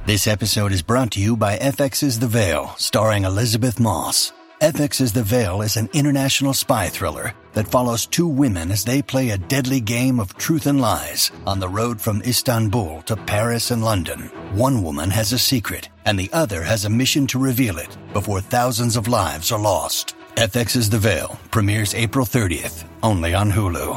This episode is brought to you by FX's The Veil, starring Elizabeth Moss. FX's The Veil is an international spy thriller that follows two women as they play a deadly game of truth and lies on the road from Istanbul to Paris and London. One woman has a secret, and the other has a mission to reveal it before thousands of lives are lost. FX's The Veil premieres April 30th, only on Hulu.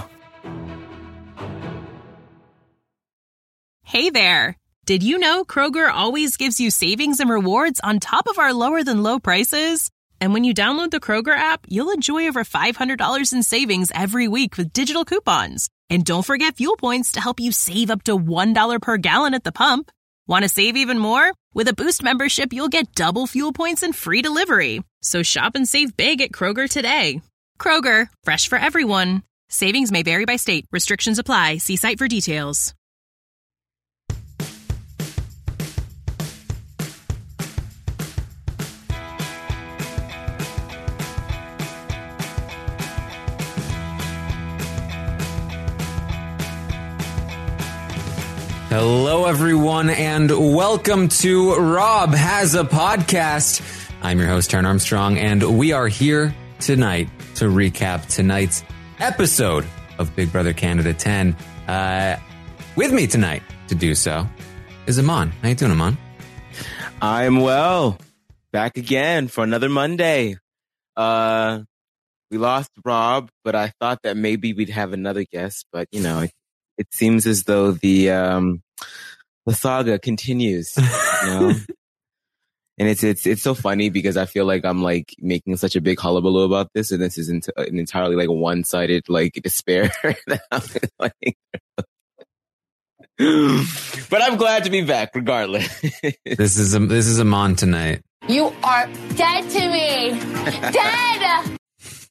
Hey there! Did you know Kroger always gives you savings and rewards on top of our lower-than-low prices? And when you download the Kroger app, you'll enjoy over $500 in savings every week with digital coupons. And don't forget fuel points to help you save up to $1 per gallon at the pump. Want to save even more? With a Boost membership, you'll get double fuel points and free delivery. So shop and save big at Kroger today. Kroger, fresh for everyone. Savings may vary by state. Restrictions apply. See site for details. Hello, everyone, and welcome to Rob Has a Podcast. I'm your host, Taryn Armstrong, and we are here tonight to recap tonight's episode of Big Brother Canada 10. With me tonight to do so is Aman. How you doing, Aman? I'm well. Back again for another Monday. We lost Rob, but I thought that maybe we'd have another guest, but you know, it seems as though the saga continues, you know? And it's so funny because I feel like I'm like making such a big hullabaloo about this, and this is an entirely like one-sided like despair. But I'm glad to be back regardless. This is Aman tonight. You are dead to me. Dead.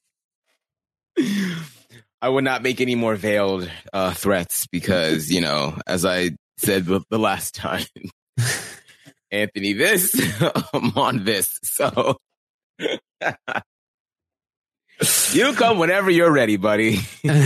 I would not make any more veiled threats because, you know, as I said the last time, Anthony this, I'm on this. So you come whenever you're ready, buddy.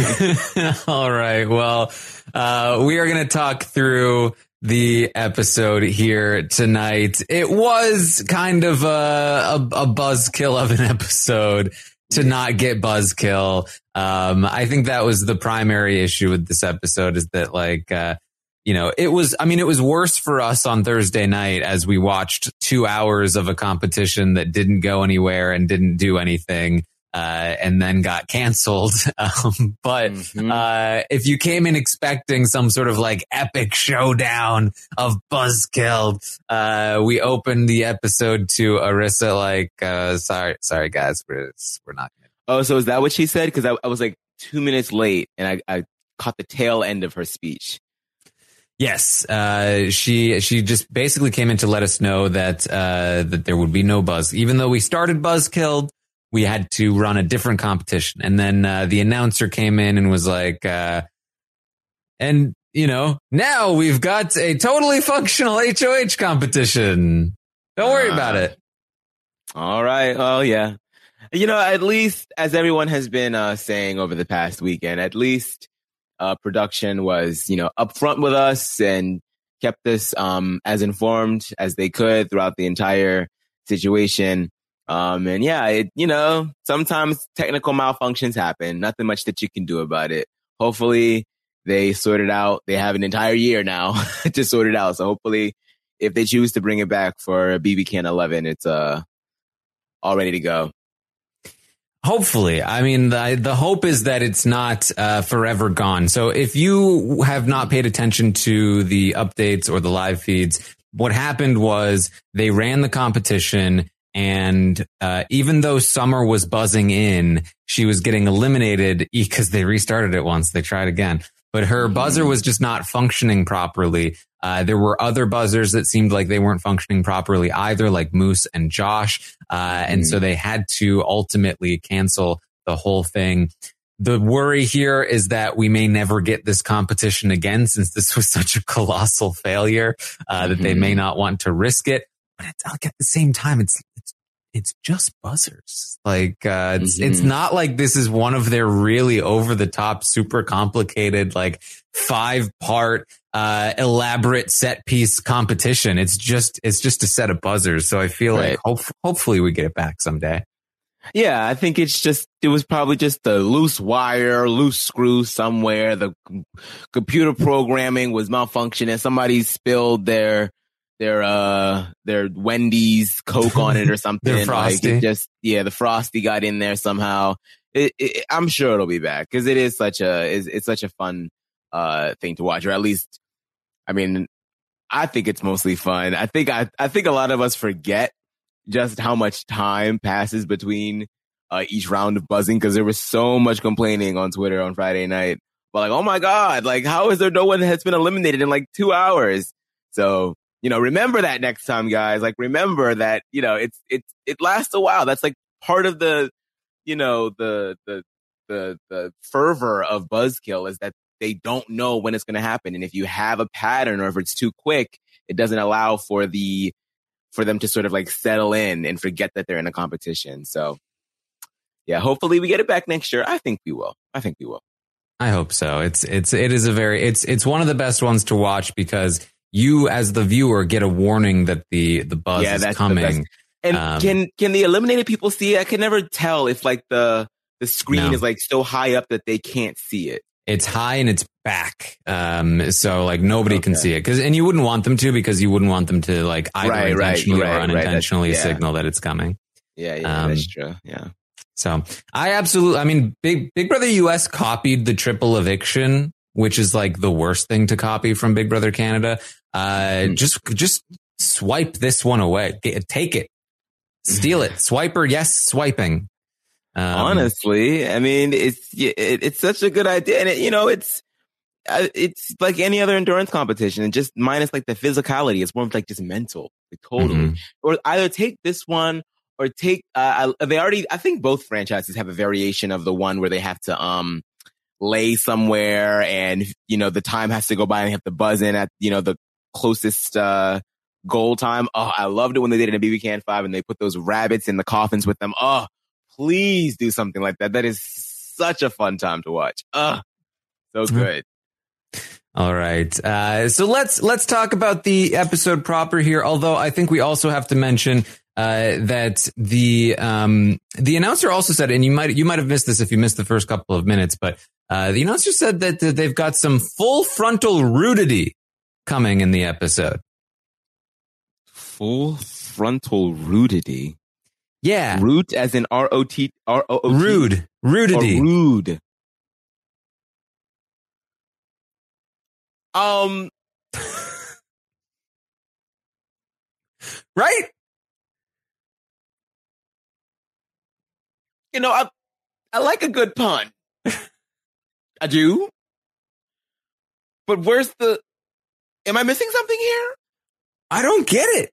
All right. Well, we are going to talk through the episode here tonight. It was kind of a buzzkill of an episode to not get buzzkill. I think that was the primary issue with this episode, is that like, you know, it was worse for us on Thursday night as we watched 2 hours of a competition that didn't go anywhere and didn't do anything, and then got canceled. But if you came in expecting some sort of like epic showdown of buzzkill, we opened the episode to Arisa like, sorry guys, we're not gonna. Oh, so is that what she said? Because I was like 2 minutes late and I caught the tail end of her speech. Yes, she just basically came in to let us know that that there would be no buzz, even though we started buzzkill. We had to run a different competition. And then the announcer came in and was like, and, you know, now we've got a totally functional HOH competition. Don't worry about it. All right. Oh, yeah. You know, at least, as everyone has been saying over the past weekend, at least production was, you know, upfront with us and kept us as informed as they could throughout the entire situation. And yeah, you know, sometimes technical malfunctions happen. Nothing much that you can do about it. Hopefully they sort it out. They have an entire year now to sort it out. So hopefully if they choose to bring it back for BB Can 11, it's all ready to go. Hopefully. I mean, the hope is that it's not forever gone. So if you have not paid attention to the updates or the live feeds, what happened was they ran the competition. And even though Summer was buzzing in, she was getting eliminated because they restarted it once. They tried again. But her buzzer was just not functioning properly. There were other buzzers that seemed like they weren't functioning properly either, like Moose and Josh. And so they had to ultimately cancel the whole thing. The worry here is that we may never get this competition again, since this was such a colossal failure, that they may not want to risk it. But like at the same time, it's just buzzers. Like, it's not like this is one of their really over the top, super complicated, like 5-part elaborate set piece competition. It's just a set of buzzers. So I feel like hopefully we get it back someday. Yeah, I think it was probably just a loose wire, loose screw somewhere. The computer programming was malfunctioning. Somebody spilled their Wendy's Coke on it or something. Their Frosty. The Frosty got in there somehow. I'm sure it'll be back because it is such a fun thing to watch, or at least, I mean, I think it's mostly fun. I think a lot of us forget just how much time passes between each round of buzzing, because there was so much complaining on Twitter on Friday night. But like, oh my God, like, how is there no one that's been eliminated in like 2 hours? So, remember that next time, guys. Like, remember that, it lasts a while. That's like part of the fervor of Buzzkill is that they don't know when it's going to happen. And if you have a pattern or if it's too quick, it doesn't allow for them to sort of like settle in and forget that they're in a competition. So yeah, hopefully we get it back next year. I think we will. I hope so. It's one of the best ones to watch because you as the viewer get a warning that the buzz is coming. And can the eliminated people see it? I can never tell if like the screen is like so high up that they can't see it. It's high and it's back. So like nobody can see it and you wouldn't want them to, because you wouldn't want them to like either intentionally or unintentionally signal that it's coming. Yeah, that's true. Yeah. So Big Brother US copied the triple eviction, which is like the worst thing to copy from Big Brother Canada. Just swipe this one away. Take it. Steal it. Swiper. Yes. Swiping. Honestly, I mean, it's such a good idea. And it's like any other endurance competition, and just minus like the physicality. It's more like just mental, like, totally. Mm-hmm. Or either take this one or take, I think both franchises have a variation of the one where they have to, lay somewhere and, the time has to go by and they have to buzz in at, the closest, goal time. Oh, I loved it when they did it in BB Can 5 and they put those rabbits in the coffins with them. Oh, please do something like that. That is such a fun time to watch. So good. All right. So let's talk about the episode proper here. Although I think we also have to mention that the announcer also said, and you might have missed this if you missed the first couple of minutes, but the announcer said that they've got some full frontal rudity coming in the episode. Full frontal rudity. Yeah. Root as in R-O-T. Rude. Rudity. Rude. Right? I like a good pun. I do. But am I missing something here? I don't get it.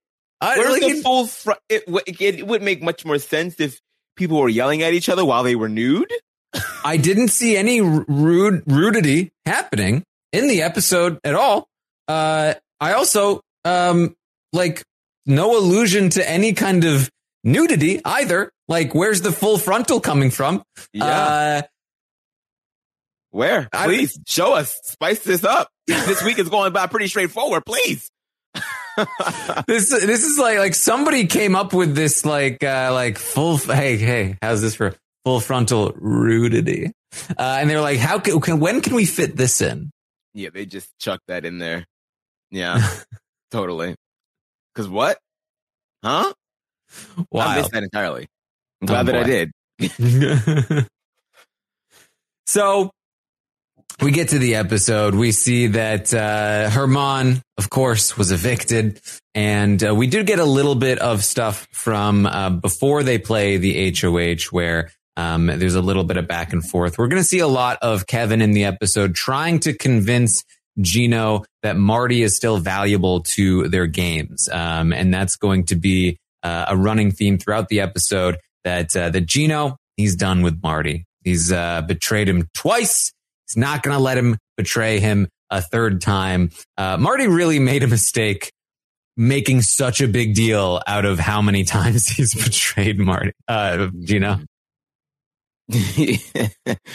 It would make much more sense if people were yelling at each other while they were nude. I didn't see any rudity happening in the episode at all. I also, no allusion to any kind of nudity either. Like, where's the full frontal coming from? Yeah. Where? Please show us. Spice this up. This week is going by pretty straightforward. Please. This is like somebody came up with this like full. Hey, how's this for full frontal rudity? And they're like, when can we fit this in? Yeah, they just chucked that in there. Yeah, totally. Because what? Huh? Wow. I missed that entirely. I'm glad that I did. So we get to the episode. We see that Herman, of course, was evicted. And we do get a little bit of stuff from before they play the HOH where there's a little bit of back and forth. We're going to see a lot of Kevin in the episode trying to convince Gino that Marty is still valuable to their games. And that's going to be a running theme throughout the episode that Gino, he's done with Marty. He's betrayed him twice. He's not going to let him betray him a third time. Marty really made a mistake making such a big deal out of how many times he's betrayed Marty, Gino.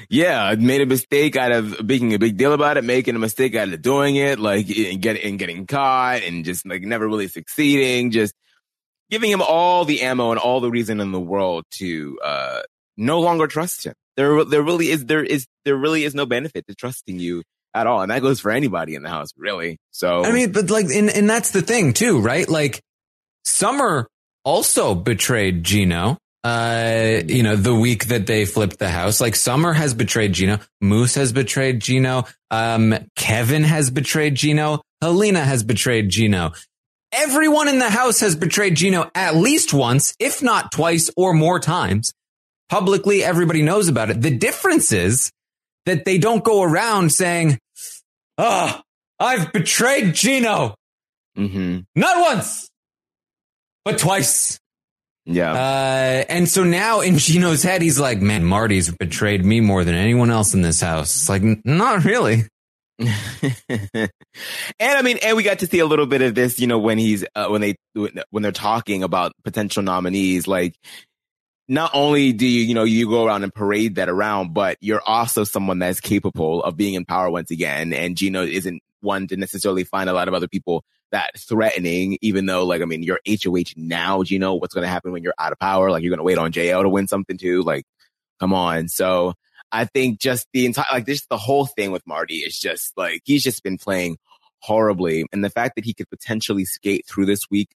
Yeah, made a mistake out of making a big deal about it, making a mistake out of doing it, like getting caught and just like never really succeeding, just giving him all the ammo and all the reason in the world to no longer trust him. There really is no benefit to trusting you at all, and that goes for anybody in the house, really. So I mean, but like, and that's the thing too, right? Like, Summer also betrayed Gino. The week that they flipped the house, like Summer has betrayed Gino, Moose has betrayed Gino, Kevin has betrayed Gino, Helena has betrayed Gino. Everyone in the house has betrayed Gino at least once, if not twice or more times. Publicly, everybody knows about it. The difference is that they don't go around saying, I've betrayed Gino. Mm-hmm. Not once, but twice. Yeah. And so now in Gino's head, he's like, man, Marty's betrayed me more than anyone else in this house. It's like, not really. And I mean, and we got to see a little bit of this, when he's, when they're talking about potential nominees, like, not only do you go around and parade that around, but you're also someone that's capable of being in power once again. And Gino isn't one to necessarily find a lot of other people that threatening, even though, like, I mean, you're HOH now, Gino. What's going to happen when you're out of power? Like, you're going to wait on JL to win something too? Like, come on. So I think just the entire, like, this, the whole thing with Marty is just like, he's just been playing horribly. And the fact that he could potentially skate through this week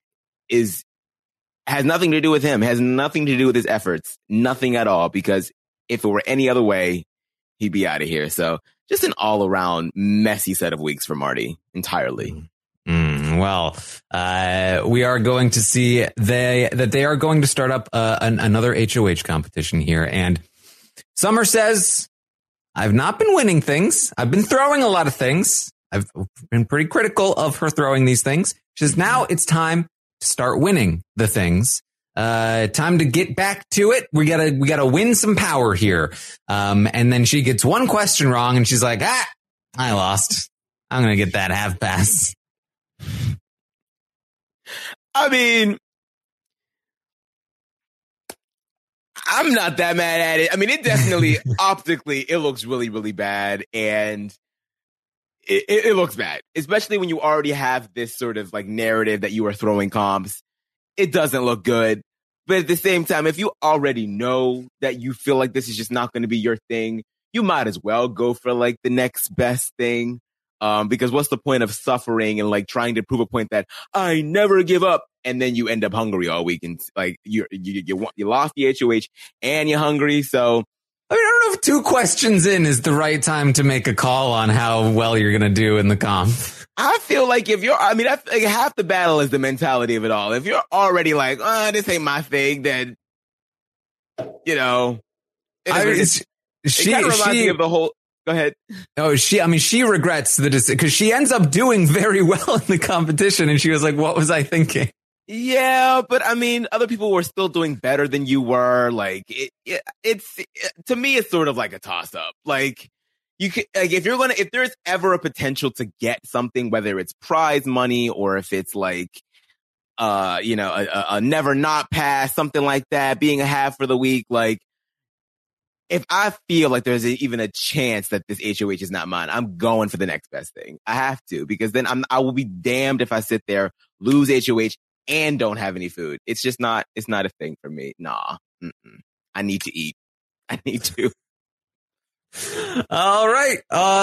has nothing to do with him, has nothing to do with his efforts, nothing at all, because if it were any other way, he'd be out of here. So just an all around messy set of weeks for Marty entirely. Well, we are going to see that they are going to start up another HOH competition here. And Summer says, I've not been winning things. I've been throwing a lot of things. I've been pretty critical of her throwing these things. She says, now it's time to start winning the things. Time to get back to it. We gotta win some power here. And then she gets one question wrong and she's like, I lost. I'm going to get that half pass. I mean, I'm not that mad at it. I mean, it definitely optically, it looks really, really bad. And it looks bad, especially when you already have this sort of like narrative that you are throwing comps. It doesn't look good. But at the same time, if you already know that you feel like this is just not going to be your thing, you might as well go for like the next best thing. Because what's the point of suffering and like trying to prove a point that I never give up, and then you end up hungry all week and like you lost the HOH and you're hungry. So I mean, I don't know if 2 questions in is the right time to make a call on how well you're going to do in the comp. I feel like half the battle is the mentality of it all. If you're already like, this ain't my thing, then it kind of reminds me of the whole. Go ahead. Oh, she regrets the decision because she ends up doing very well in the competition. And she was like, what was I thinking? Yeah, but I mean, other people were still doing better than you were. Like it's to me, it's sort of like a toss up. Like you can, like, if there's ever a potential to get something, whether it's prize money or if it's like, a never not pass, something like that, being a half for the week, like, if I feel like there's even a chance that this HOH is not mine, I'm going for the next best thing. I have to, because then I will be damned if I sit there, lose HOH, and don't have any food. It's not a thing for me. Nah. I need to eat. I need to. All right.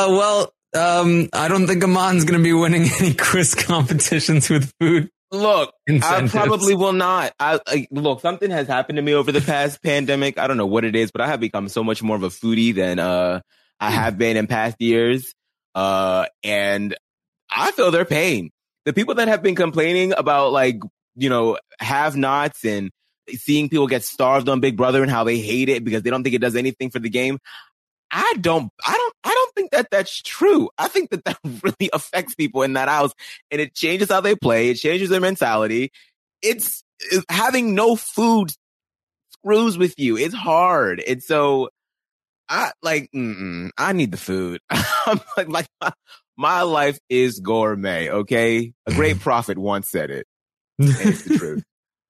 I don't think Amon's going to be winning any quiz competitions with food. Look, incentives. I probably will not. Look, something has happened to me over the past pandemic. I don't know what it is, but I have become so much more of a foodie than I have been in past years. And I feel their pain. The people that have been complaining about have-nots and seeing people get starved on Big Brother and how they hate it because they don't think it does anything for the game. I don't think that that's true. I think that really affects people in that house, and it changes how they play. It changes their mentality. It's having no food screws with you. It's hard. And so I need the food. I'm like my life is gourmet. Okay. A great prophet once said it. And it's the truth.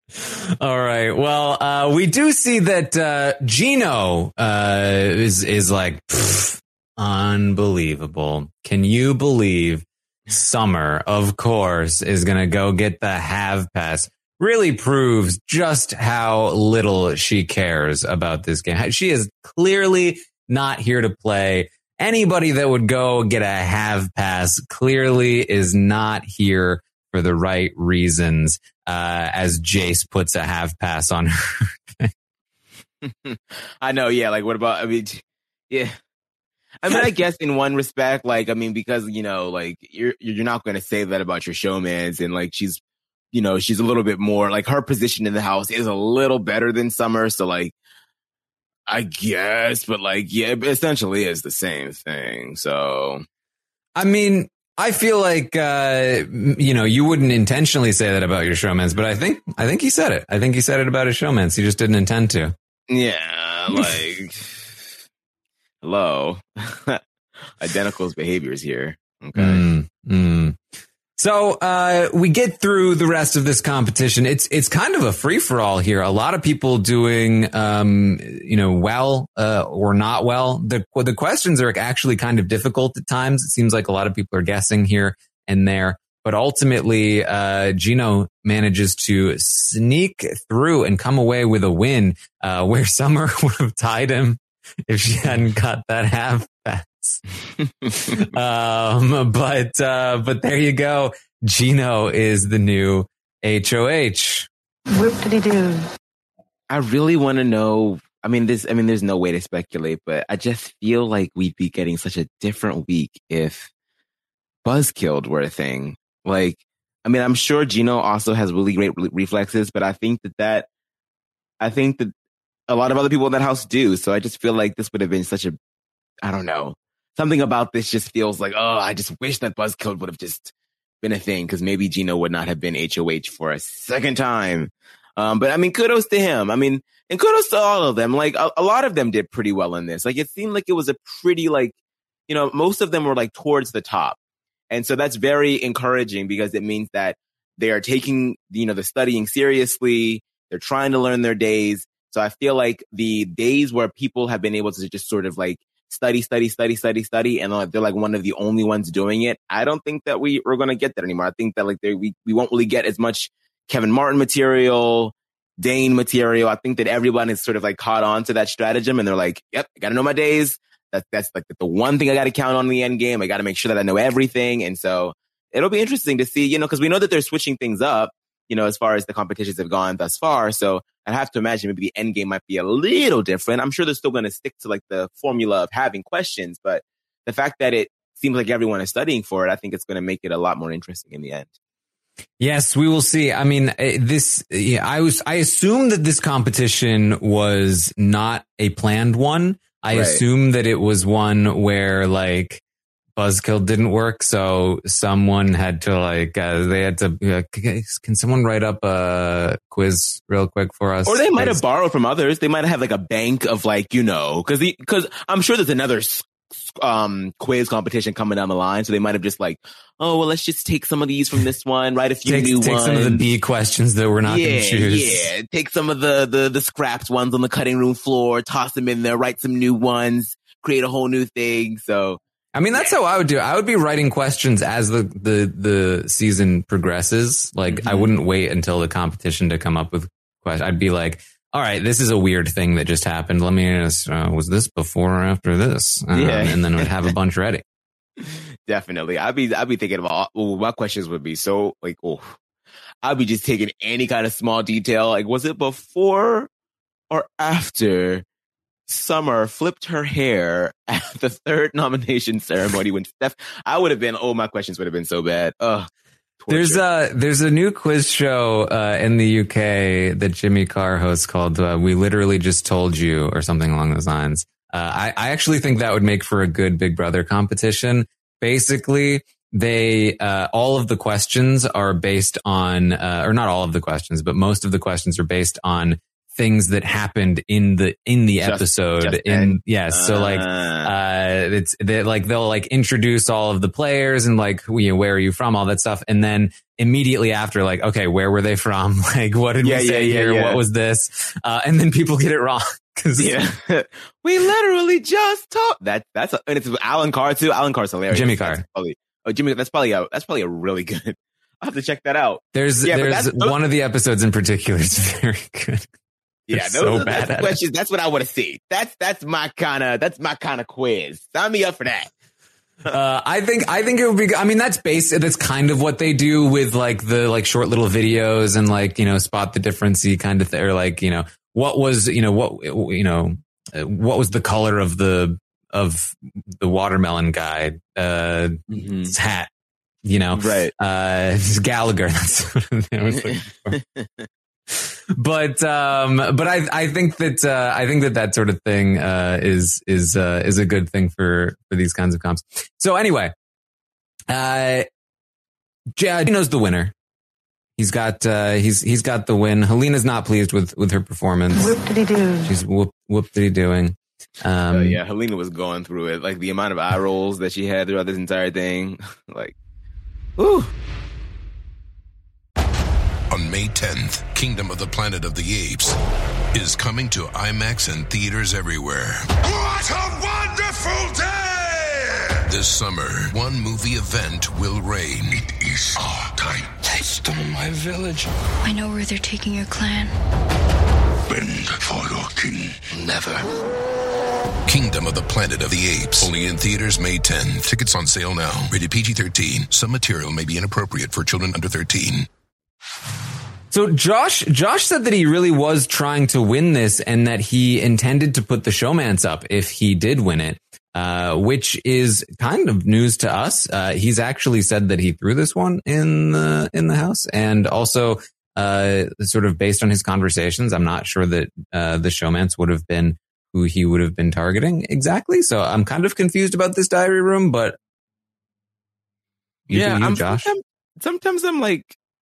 All right. Well, we do see that Gino is like unbelievable. Can you believe Summer, of course, is going to go get the have pass? Really proves just how little she cares about this game. She is clearly not here to play. Anybody that would go get a have pass clearly is not here for the right reasons, as Jace puts a have pass on her. I know, yeah. Like, what about, yeah. I guess in one respect, like, because, like, you're not going to say that about your showmans, and like, she's a little bit more, like, her position in the house is a little better than Summer, so like, I guess, but like, yeah, it essentially is the same thing. So, I feel like, you wouldn't intentionally say that about your showmans, but I think he said it. I think he said it about his showmans. He just didn't intend to. Yeah, like, hello. Identicals behaviors here. Okay. So, we get through the rest of this competition. It's kind of a free for all here. A lot of people doing, well, or not well. The questions are actually kind of difficult at times. It seems like a lot of people are guessing here and there, but ultimately, Gino manages to sneak through and come away with a win, where Summer would have tied him if she hadn't got that half pass. But there you go. Gino is the new HOH. Whoop-de-doo. I really want to know. There's no way to speculate, but I just feel like we'd be getting such a different week if Buzzkilled were a thing. Like, I'm sure Gino also has really great reflexes, but I think that a lot of other people in that house do. So I just feel like this would have been such a, I don't know. Something about this just feels like, I just wish that Buzzkilled would have just been a thing, because maybe Gino would not have been HOH for a second time. But kudos to him. And kudos to all of them. Like, a lot of them did pretty well in this. Like, it seemed like it was a pretty, like, most of them were like towards the top. And so that's very encouraging, because it means that they are taking, the studying seriously. They're trying to learn their days. So I feel like the days where people have been able to just sort of like study, and they're like one of the only ones doing it, I don't think that we're going to get that anymore. I think that like we won't really get as much Kevin Martin material, Dane material. I think that everyone is sort of like caught on to that stratagem, and they're like, yep, I got to know my days. That's like the one thing I got to count on in the end game. I got to make sure that I know everything. And so it'll be interesting to see, because we know that they're switching things up, as far as the competitions have gone thus far. So I have to imagine maybe the end game might be a little different. I'm sure they're still going to stick to like the formula of having questions, but the fact that it seems like everyone is studying for it, I think it's going to make it a lot more interesting in the end. Yes, we will see. I assume that this competition was not a planned one. I assume that it was one where like Buzzkill didn't work, so someone had to like can someone write up a quiz real quick for us? Or they might have borrowed from others. They might have like a bank of like, because I'm sure there's another quiz competition coming down the line, so they might have just like, oh well, let's just take some of these from this one, write a few new ones. Take some of the B questions that we're not going to choose. Yeah, take some of the scrapped ones on the cutting room floor, toss them in there, write some new ones, create a whole new thing. So that's how I would do it. I would be writing questions as the season progresses. Like, I wouldn't wait until the competition to come up with questions. I'd be like, all right, this is a weird thing that just happened. Let me ask, was this before or after this? And then we'd have a bunch ready. Definitely. I'd be thinking about, my questions would be so like, I'd be just taking any kind of small detail. Like, was it before or after Summer flipped her hair at the third nomination ceremony when Steph? I would have been, my questions would have been so bad. There's a new quiz show in the UK that Jimmy Carr hosts called We Literally Just Told You, or something along those lines. I actually think that would make for a good Big Brother competition. Basically, they all of the questions are based on, or not all of the questions, but most of the questions are based on things that happened in the episode. So like they'll like introduce all of the players and like where are you from, all that stuff, and then immediately after, like, okay, where were they from? Like, what did we say here? Yeah. What was this? And then people get it wrong. We literally just talked. And it's Alan Carr too. Alan Carr's hilarious. Jimmy Carr. Jimmy. That's probably a really good. I'll have to check that out. There's one of the episodes in particular is very good. Yeah, that's questions. That's what I want to see. That's my kind of quiz. Sign me up for that. I think it would be. I mean, that's kind of what they do with like the like short little videos and like spot the difference-y kind of thing, or like what was what was the color of the watermelon guy his hat. Right. Gallagher. That's what I was looking for. But I think that sort of thing is a good thing for these kinds of comps. So anyway, Gino's the winner. He's got the win. Helena's not pleased with her performance. Whoop-de-doo. She's whoop-de doing. Helena was going through it. Like the amount of eye rolls that she had throughout this entire thing. Like, ooh. On May 10th, Kingdom of the Planet of the Apes is coming to IMAX and theaters everywhere. What a wonderful day! This summer, one movie event will reign. It is our time. They stole my village. I know where they're taking your clan. Bend for your king. Never. Kingdom of the Planet of the Apes. Only in theaters May 10. Tickets on sale now. Rated PG-13. Some material may be inappropriate for children under 13. So Josh said that he really was trying to win this and that he intended to put the showmance up if he did win it, which is kind of news to us. He's actually said that he threw this one in the house, and also sort of based on his conversations, I'm not sure that the showmance would have been who he would have been targeting exactly. So I'm kind of confused about this diary room, but Josh. Sometimes I'm like,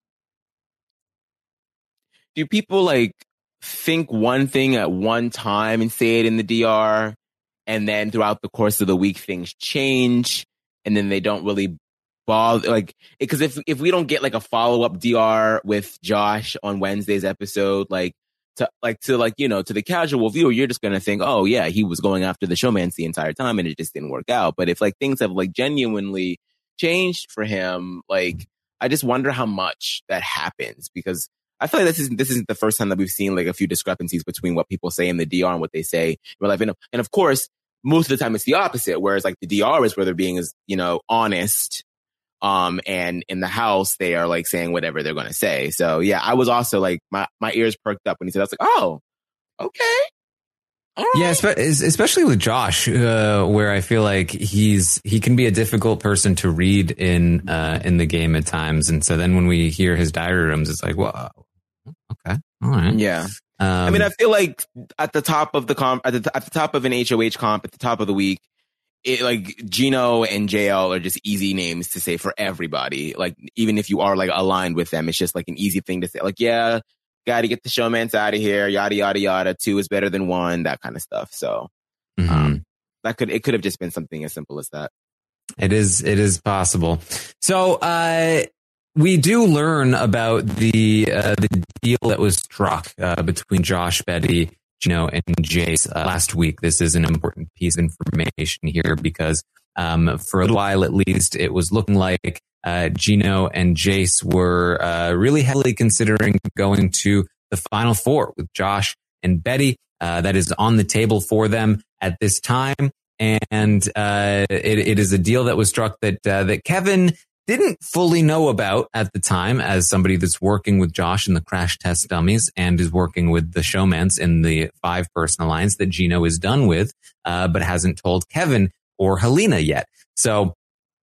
do people like think one thing at one time and say it in the DR, and then throughout the course of the week things change, and then they don't really bother? Like, because if we don't get like a follow-up DR with Josh on Wednesday's episode, to the casual viewer, you're just gonna think, oh yeah, he was going after the showmance the entire time and it just didn't work out. But if like things have like genuinely changed for him, like I just wonder how much that happens, because I feel like this isn't the first time that we've seen like a few discrepancies between what people say in the DR and what they say in real life. And of course, most of the time it's the opposite, whereas like the DR is where they're being honest. And in the house, they are like saying whatever they're going to say. So yeah, I was also like, my ears perked up when he said, I was like, oh, okay. All right. Yeah, especially with Josh, where I feel like he can be a difficult person to read in the game at times. And so then when we hear his diary rooms, it's like, well, okay, all right. Yeah. I mean, I feel like at the top of the comp, at the top of an HOH comp, at the top of the week, like Gino and JL are just easy names to say for everybody. Like, even if you are like aligned with them, it's just like an easy thing to say. Like, yeah, got to get the showmance out of here. Yada, yada, yada. 2 is better than 1, that kind of stuff. So, it could have just been something as simple as that. It is possible. So, we do learn about the deal that was struck between Josh, Betty, Gino, and Jace last week. This is an important piece of information here because for a little while at least, it was looking like Gino and Jace were really heavily considering going to the Final Four with Josh and Betty. That is on the table for them at this time. And it is a deal that was struck that Kevin didn't fully know about at the time, as somebody that's working with Josh in the Crash Test Dummies and is working with the showmance in the 5-person alliance that Gino is done with, but hasn't told Kevin or Helena yet. So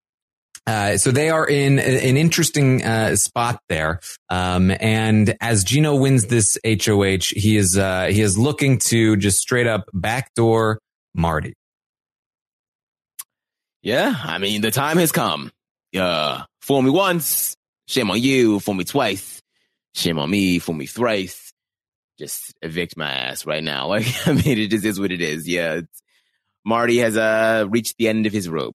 they are in an interesting spot there. And as Gino wins this HOH, he is looking to just straight up backdoor Marty. Yeah, I mean, the time has come. Fool me once, shame on you. Fool me twice, shame on me. Fool me thrice, just evict my ass right now. Like, I mean, it just is what it is. Yeah. Marty has reached the end of his rope.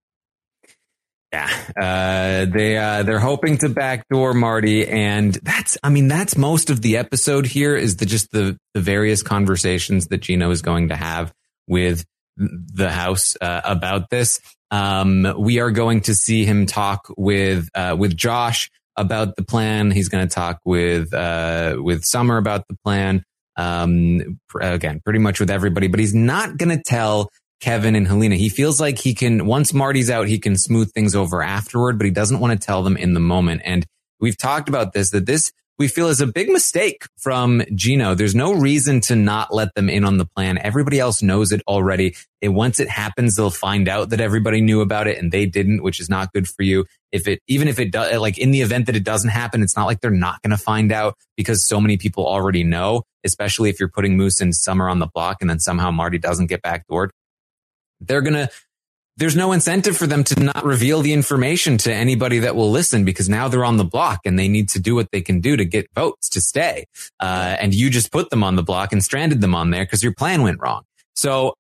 Yeah. They're hoping to backdoor Marty. And that's most of the episode here is the various conversations that Gino is going to have with the house, about this. We are going to see him talk with Josh about the plan. He's going to talk with Summer about the plan. Again, pretty much with everybody, but he's not going to tell Kevin and Helena. He feels like he can, once Marty's out, he can smooth things over afterward, but he doesn't want to tell them in the moment. And we've talked about this, we feel is a big mistake from Gino. There's no reason to not let them in on the plan. Everybody else knows it already. And once it happens, they'll find out that everybody knew about it and they didn't, which is not good for you. Even if it does, like in the event that it doesn't happen, it's not like they're not going to find out because so many people already know, especially if you're putting Moose and Summer on the block and then somehow Marty doesn't get backdoored. There's no incentive for them to not reveal the information to anybody that will listen because now they're on the block and they need to do what they can do to get votes to stay. And you just put them on the block and stranded them on there because your plan went wrong. So,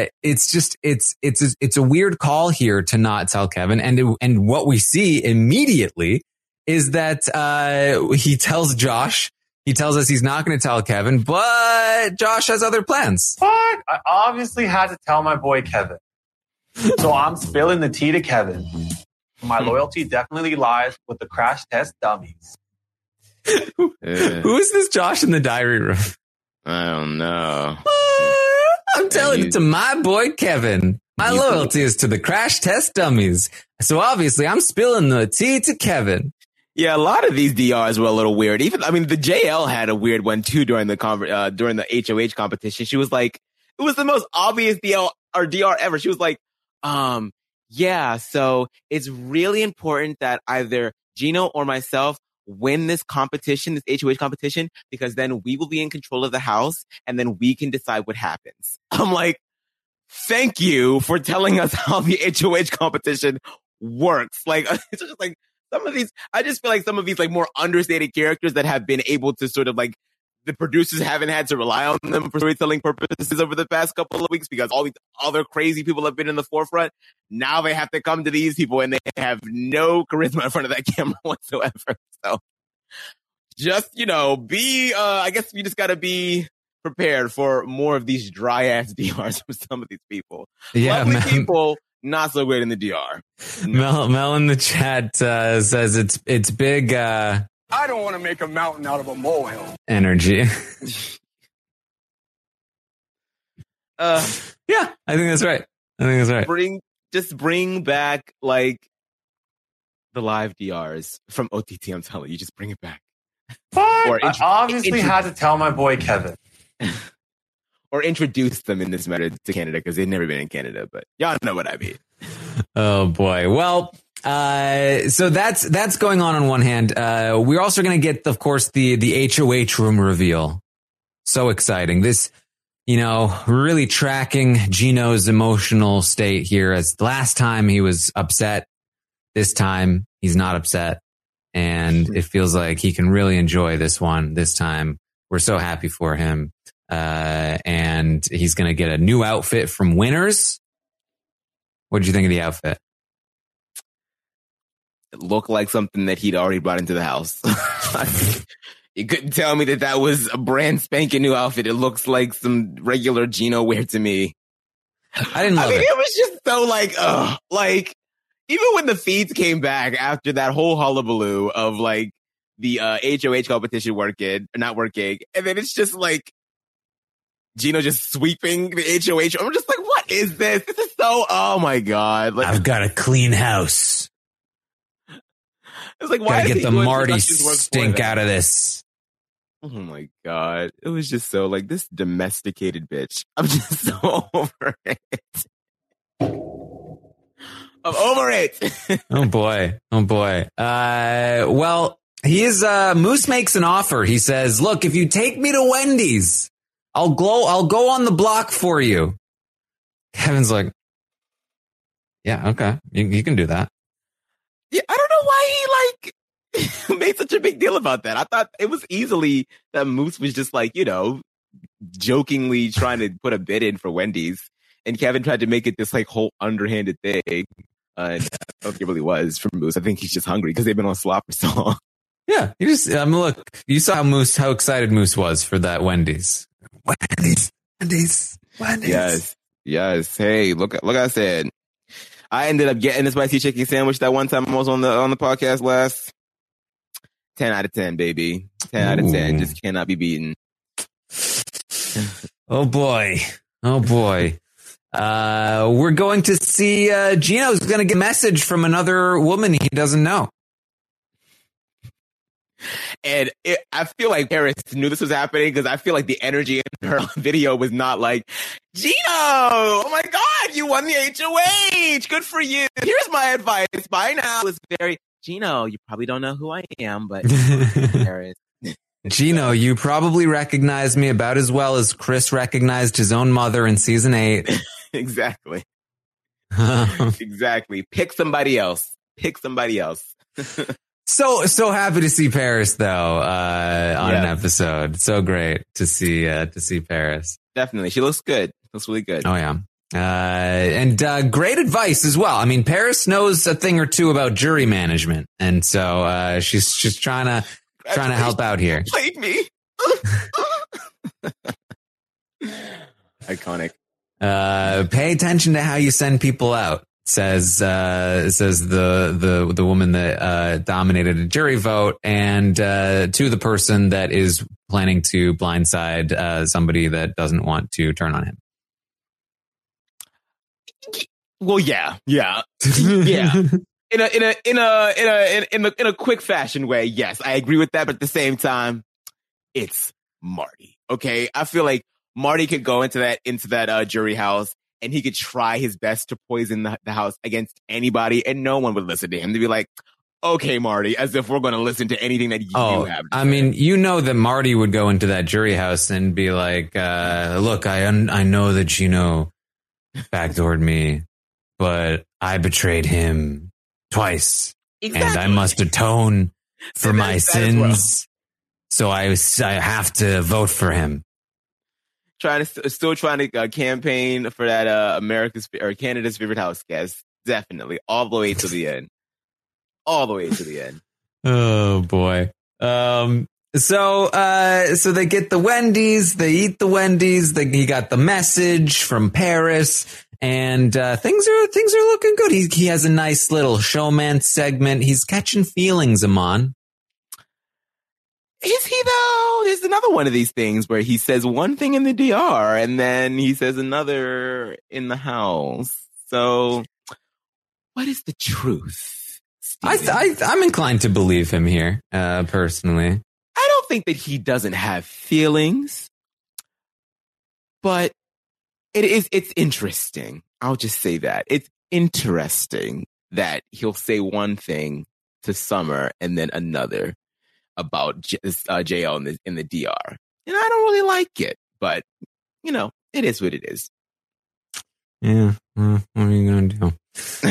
it's a weird call here to not tell Kevin. And what we see immediately is that, he tells Josh, he tells us he's not going to tell Kevin, but Josh has other plans. Fuck! I obviously had to tell my boy Kevin. So I'm spilling the tea to Kevin. My loyalty definitely lies with the crash test dummies. Who is this Josh in the diary room? I don't know. I'm telling it to my boy Kevin. My loyalty is to the crash test dummies. So obviously I'm spilling the tea to Kevin. Yeah, a lot of these DRs were a little weird. Even, I mean, the JL had a weird one too during the HOH competition. She was like, it was the most obvious DR ever. She was like, yeah, so it's really important that either Gino or myself win this competition, this HOH competition, because then we will be in control of the house and then we can decide what happens. I'm like, thank you for telling us how the HOH competition works. Like, it's just like, I just feel like some of these like more understated characters that have been able to sort of like, the producers haven't had to rely on them for storytelling purposes over the past couple of weeks because all these other crazy people have been in the forefront. Now they have to come to these people and they have no charisma in front of that camera whatsoever. So just, I guess you just got to be prepared for more of these dry ass DRs from some of these people. Yeah, lovely people. Not so great in the DR. Mel in the chat says it's big. I don't want to make a mountain out of a molehill. Energy. Yeah, I think that's right. Bring back like the live DRs from OTT. I'm telling you, just bring it back. I obviously had to tell my boy Kevin. Or introduce them in this matter to Canada because they've never been in Canada, but y'all know what I mean. Oh boy. Well, so that's going on one hand. We're also going to get, of course, the HOH room reveal. So exciting. This, really tracking Gino's emotional state here. As last time he was upset, this time he's not upset. And it feels like he can really enjoy this one this time. We're so happy for him. And he's going to get a new outfit from Winners. What did you think of the outfit? It looked like something that he'd already brought into the house. You couldn't tell me that was a brand spanking new outfit. It looks like some regular Gino wear to me. I didn't love it. It was just so like, even when the feeds came back after that whole hullabaloo of like the HOH competition not working, and then it's just like Gino just sweeping the HOH. I'm just like, what is this? This is so, oh my God. Like, I've got a clean house. It's like, why gotta get the Marty stink out of this? Oh my God. It was just so like this domesticated bitch. I'm just so over it. I'm over it. Oh boy. Well, Moose makes an offer. He says, look, if you take me to Wendy's, I'll go on the block for you. Kevin's like, yeah, okay. You can do that. Yeah, I don't know why made such a big deal about that? I thought it was easily that Moose was just like, jokingly trying to put a bid in for Wendy's, and Kevin tried to make it this like whole underhanded thing. I don't think it really was for Moose. I think he's just hungry because they've been on slop for so long. Yeah, look, you saw how excited Moose was for that Wendy's. Wendy's. Yes. Hey, look, I said, I ended up getting the spicy chicken sandwich that one time I was on the podcast last. 10 out of 10, baby. 10 out of 10. Just cannot be beaten. Oh boy. We're going to see Gino's going to get a message from another woman he doesn't know. And I feel like Paris knew this was happening because I feel like the energy in her video was not like, Gino, oh my God, you won the HOH. Good for you. Here's my advice. By now, it's very, Gino, you probably don't know who I am, but Paris. Gino, you probably recognize me about as well as Chris recognized his own mother in season 8. Exactly. Exactly. Pick somebody else. So happy to see Paris though on an episode. So great to see Paris. Definitely, she looks good. Looks really good. Oh yeah, and great advice as well. I mean, Paris knows a thing or two about jury management, and so she's just trying to help out here. Played me. Iconic. Pay attention to how you send people out. Says the woman that dominated a jury vote, and to the person that is planning to blindside somebody that doesn't want to turn on him. Well, yeah. In a quick fashion way, yes, I agree with that. But at the same time, it's Marty. Okay, I feel like Marty could go into that jury house, and he could try his best to poison the house against anybody, and no one would listen to him. They'd be like, okay, Marty, as if we're going to listen to anything that you have to say. Mean, you know that Marty would go into that jury house and be like, look, I know that Gino backdoored me, but I betrayed him twice. Exactly. And I must atone for my sins. So I have to vote for him. Still trying to campaign for that Canada's favorite house guest. Definitely, all the way to the end. Oh boy. So they get the Wendy's. They eat the Wendy's. He got the message from Paris, and things are looking good. He has a nice little showman segment. He's catching feelings, Amon. Is he though? There's another one of these things where he says one thing in the DR and then he says another in the house. So, what is the truth? I'm inclined to believe him here, personally. I don't think that he doesn't have feelings, but it's interesting. I'll just say that. It's interesting that he'll say one thing to Summer and then another about JL in the DR. And I don't really like it, but, it is what it is. Yeah, what are you going to do?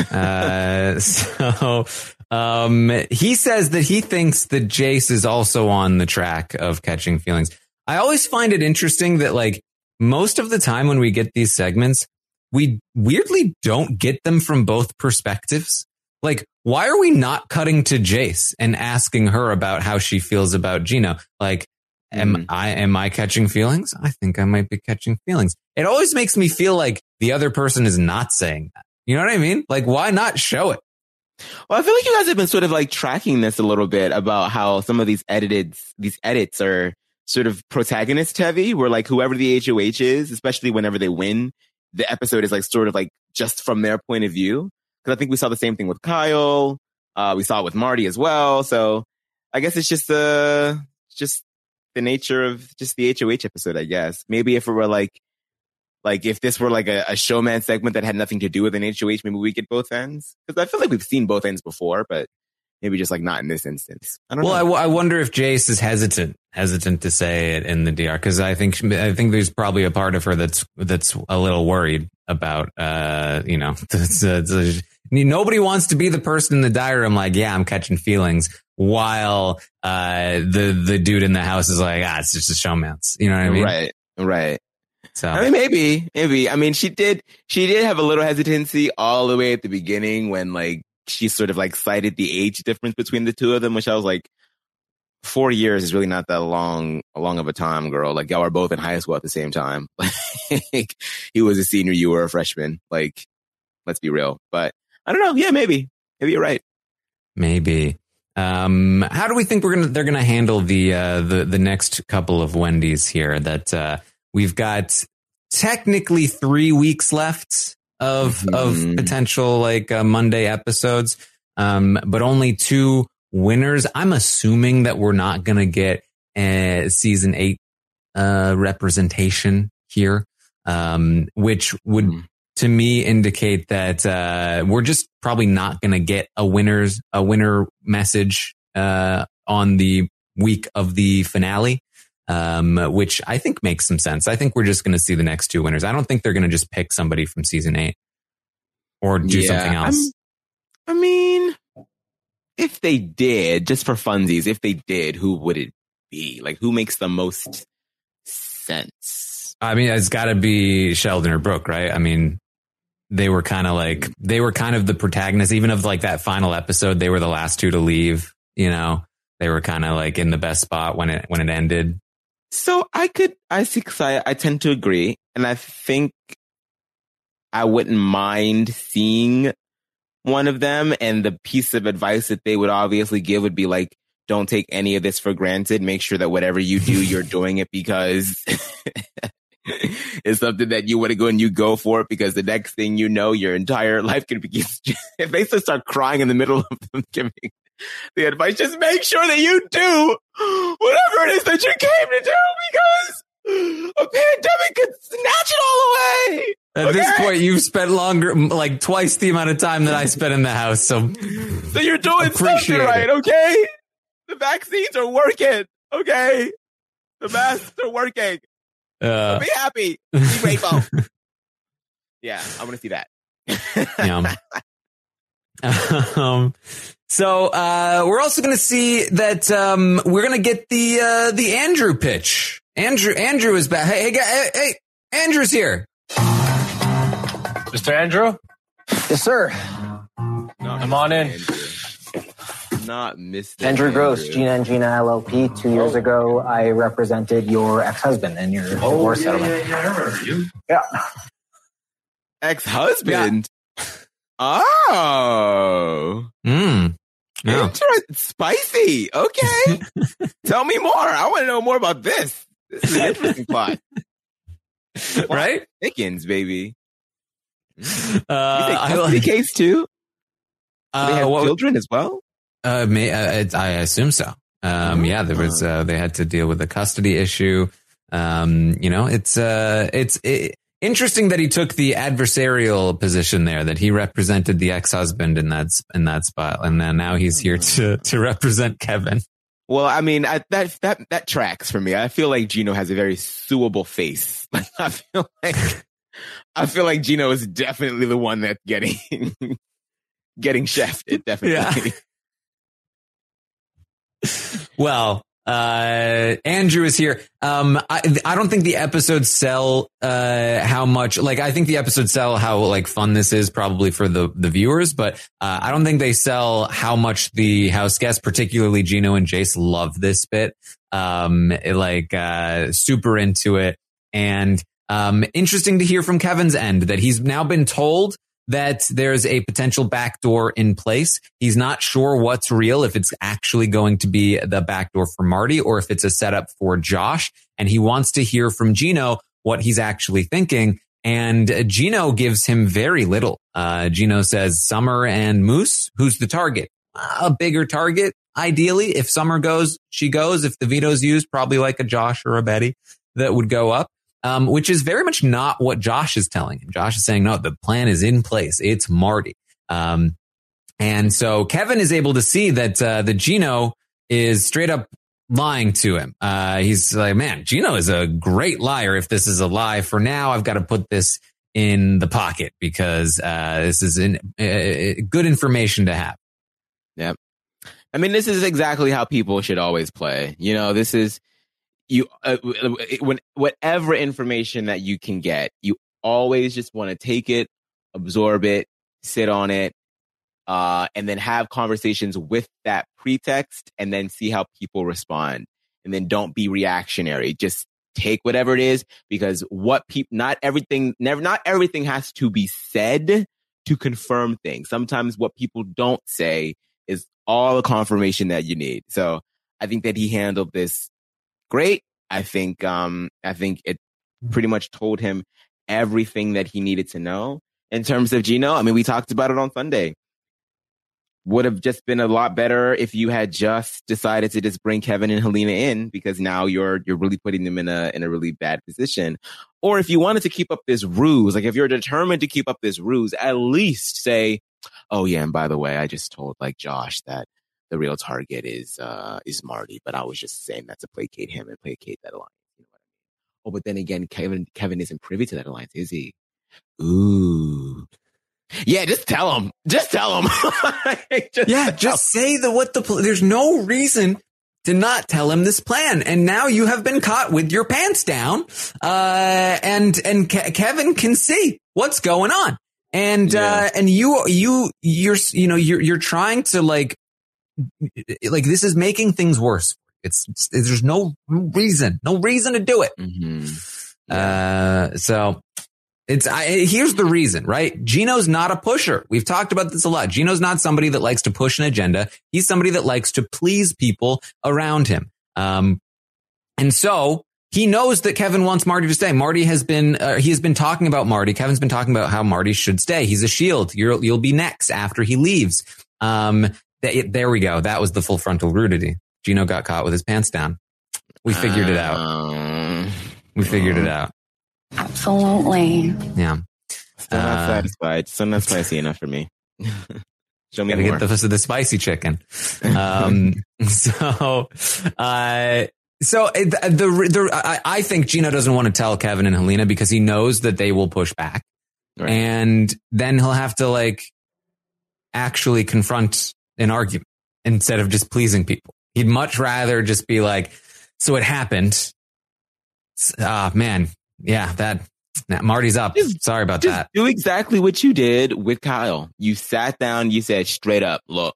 He says that he thinks that Jace is also on the track of catching feelings. I always find it interesting that, like, most of the time when we get these segments, we weirdly don't get them from both perspectives. Like, why are we not cutting to Jace and asking her about how she feels about Gino? Like, am I catching feelings? I think I might be catching feelings. It always makes me feel like the other person is not saying that. You know what I mean? Like, why not show it? Well, I feel like you guys have been sort of like tracking this a little bit about how some of these edits are sort of protagonist heavy, where like whoever the HOH is, especially whenever they win, the episode is like sort of like just from their point of view. Because I think we saw the same thing with Kyle. We saw it with Marty as well. So I guess it's just the nature of just the HOH episode, I guess. Maybe if it were like if this were like a showman segment that had nothing to do with an HOH, maybe we get both ends. Because I feel like we've seen both ends before, but maybe just like not in this instance. I don't know. I wonder if Jace is hesitant to say it in the DR, because I think there's probably a part of her that's a little worried about Nobody wants to be the person in the diary room like, yeah, I'm catching feelings, while the dude in the house is like, it's just a showmance. You know what I mean? Right. So I mean, maybe. I mean, she did have a little hesitancy all the way at the beginning when like she sort of like cited the age difference between the two of them, which I was like, 4 years is really not that long of a time, girl. Like, y'all are both in high school at the same time. Like, he was a senior, you were a freshman. Like, let's be real. But I don't know. Yeah, maybe you're right. Maybe. How do we think they're gonna handle the next couple of Wendy's here? That we've got technically 3 weeks left of potential like Monday episodes, but only 2 winners. I'm assuming that we're not going to get season 8 representation here, which would to me indicate that we're just probably not going to get a winner message on the week of the finale, which I think makes some sense. I think we're just going to see the next 2 winners. I don't think they're going to just pick somebody from season 8 or do something else. I mean, if they did, just for funsies, if they did, who would it be? Like, who makes the most sense? I mean, it's got to be Sheldon or Brooke, right? I mean, they were kind of the protagonists, even of like that final episode. They were the last 2 to leave. You know, they were kind of like in the best spot when it ended. So I tend to agree, and I think I wouldn't mind seeing one of them, and the piece of advice that they would obviously give would be like, don't take any of this for granted. Make sure that whatever you do, you're doing it because it's something that you want to go and you go for it, because the next thing you know, your entire life could be, if they start crying in the middle of them giving the advice, just make sure that you do whatever it is that you came to do, because a pandemic could snatch it all away. At this point, you've spent longer, like twice the amount of time that I spent in the house. So you're doing something right, okay? The vaccines are working, okay? The masks are working. So be happy. Be grateful. Yeah, I want to see that. Yeah. So we're also going to see that we're going to get the Andrew pitch. Andrew is back. Hey, Andrew's here. Mr. Andrew? Yes, sir. Come on in. Not Mr. Andrew Gross, Gina and Gina LLP. 2 years ago, I represented your ex-husband in your divorce settlement. Yeah, I remember you. Yeah. Ex-husband? Yeah. Oh. Yeah. Interesting. Spicy. Okay. Tell me more. I want to know more about this. This is an interesting plot. Right? Thickens, baby. You think custody case too? They have children as well? I assume so. Yeah, there was, they had to deal with a custody issue. It's interesting that he took the adversarial position there, that he represented the ex-husband in that spot. And then now he's here to represent Kevin. Well, I mean, that tracks for me. I feel like Gino has a very suable face. I feel like Gino is definitely the one that's getting shafted. Definitely. Yeah. Well, Andrew is here. I don't think the episodes sell how much, like, I think the episodes sell how like fun this is probably for the viewers, but I don't think they sell how much the house guests, particularly Gino and Jace, love this bit. Super into it. And interesting to hear from Kevin's end that he's now been told that there's a potential backdoor in place. He's not sure what's real, if it's actually going to be the backdoor for Marty or if it's a setup for Josh. And he wants to hear from Gino what he's actually thinking. And Gino gives him very little. Gino says Summer and Moose. Who's the target? A bigger target, ideally. If Summer goes, she goes. If the veto's used, probably like a Josh or a Betty that would go up. Which is very much not what Josh is telling him. Josh is saying, no, the plan is in place. It's Marty. And so Kevin is able to see that the Gino is straight up lying to him. He's like, man, Gino is a great liar. If this is a lie for now, I've got to put this in the pocket because this is good information to have. Yep. I mean, this is exactly how people should always play. You know, this is whatever information that you can get, you always just want to take it, absorb it, sit on it, and then have conversations with that pretext and then see how people respond. And then don't be reactionary. Just take whatever it is, because not everything has to be said to confirm things. Sometimes what people don't say is all the confirmation that you need. So I think that he handled this great. I think it pretty much told him everything that he needed to know in terms of Gino. I mean, we talked about it on Sunday. Would have just been a lot better if you had just decided to just bring Kevin and Helena in, because now you're really putting them in a really bad position. Or if you wanted to keep up this ruse, like if you're determined to keep up this ruse, at least say, oh yeah, and by the way, I just told like Josh that the real target is Marty, but I was just saying that to placate him and placate that alliance. You know what I mean? Oh, but then again, Kevin isn't privy to that alliance, is he? Ooh. Yeah, just tell him. Just tell him. Just say there's no reason to not tell him this plan. And now you have been caught with your pants down. And Kevin can see what's going on. And you're trying to like this is making things worse. There's no reason to do it. Mm-hmm. So here's the reason, right? Gino's not a pusher. We've talked about this a lot. Gino's not somebody that likes to push an agenda. He's somebody that likes to please people around him. And so he knows that Kevin wants Marty to stay. Marty has been talking about Marty. Kevin's been talking about how Marty should stay. He's a shield. You'll be next after he leaves. There we go. That was the full frontal nudity. Gino got caught with his pants down. We figured it out. Absolutely. Yeah. Still not satisfied. Still not spicy enough for me. Show me more. Get the spicy chicken. I think Gino doesn't want to tell Kevin and Helena because he knows that they will push back. Right. And then he'll have to like actually confront an argument instead of just pleasing people. He'd much rather just be like, so it happened. Man. Yeah, that Marty's up. Sorry about that. Do exactly what you did with Kyle. You sat down, you said straight up, look,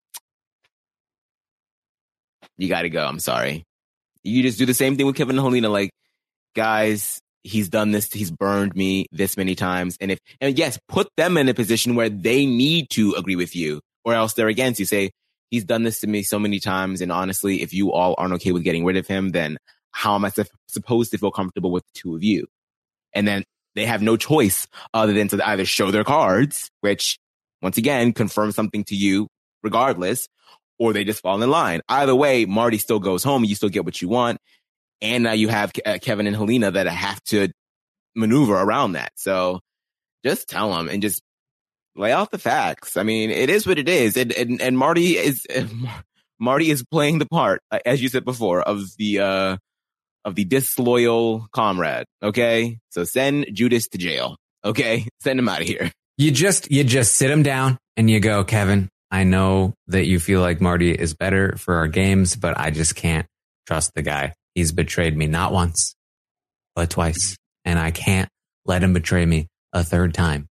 you got to go. I'm sorry. You just do the same thing with Kevin and Helena. Like, guys, he's done this. He's burned me this many times. And yes, put them in a position where they need to agree with you or else they're against you. Say, he's done this to me so many times. And honestly, if you all aren't okay with getting rid of him, then how am I supposed to feel comfortable with the two of you? And then they have no choice other than to either show their cards, which once again confirms something to you regardless, or they just fall in line. Either way, Marty still goes home. You still get what you want. And now you have Kevin and Helena that have to maneuver around that. So just tell them and just lay out the facts. I mean, it is what it is. And Marty is playing the part, as you said before, of the disloyal comrade. Okay. So send Judas to jail. Okay. Send him out of here. You just sit him down and you go, Kevin, I know that you feel like Marty is better for our games, but I just can't trust the guy. He's betrayed me not once, but twice. And I can't let him betray me a third time.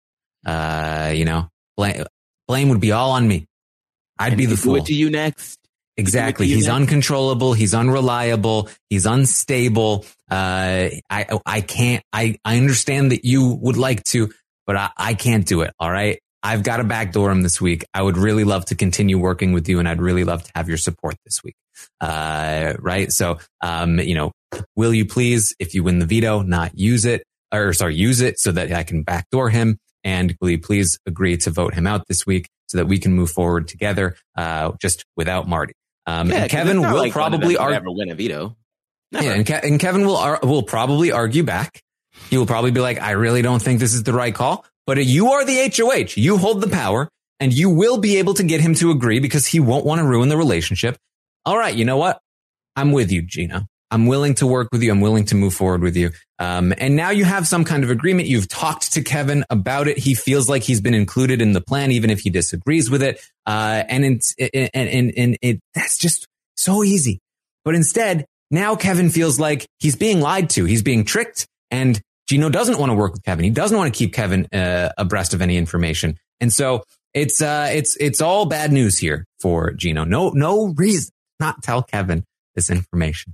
Blame would be all on me. I'd be the fool. What do you next? Exactly. He's uncontrollable. He's unreliable. He's unstable. I understand that you would like to, but I can't do it. All right. I've got to backdoor him this week. I would really love to continue working with you and I'd really love to have your support this week. Right. So, will you please, if you win the veto, not use it use it so that I can backdoor him? And will you please agree to vote him out this week so that we can move forward together, just without Marty? And Kevin will probably never win a veto. Never. Yeah, and Kevin will probably argue back. He will probably be like, I really don't think this is the right call, but you are the HOH. You hold the power and you will be able to get him to agree because he won't want to ruin the relationship. All right. You know what? I'm with you, Gino. I'm willing to work with you. I'm willing to move forward with you. And now you have some kind of agreement. You've talked to Kevin about it. He feels like he's been included in the plan, even if he disagrees with it. And that's just so easy. But instead, now Kevin feels like he's being lied to. He's being tricked, and Gino doesn't want to work with Kevin. He doesn't want to keep Kevin abreast of any information. And so it's all bad news here for Gino. No reason not tell Kevin this information.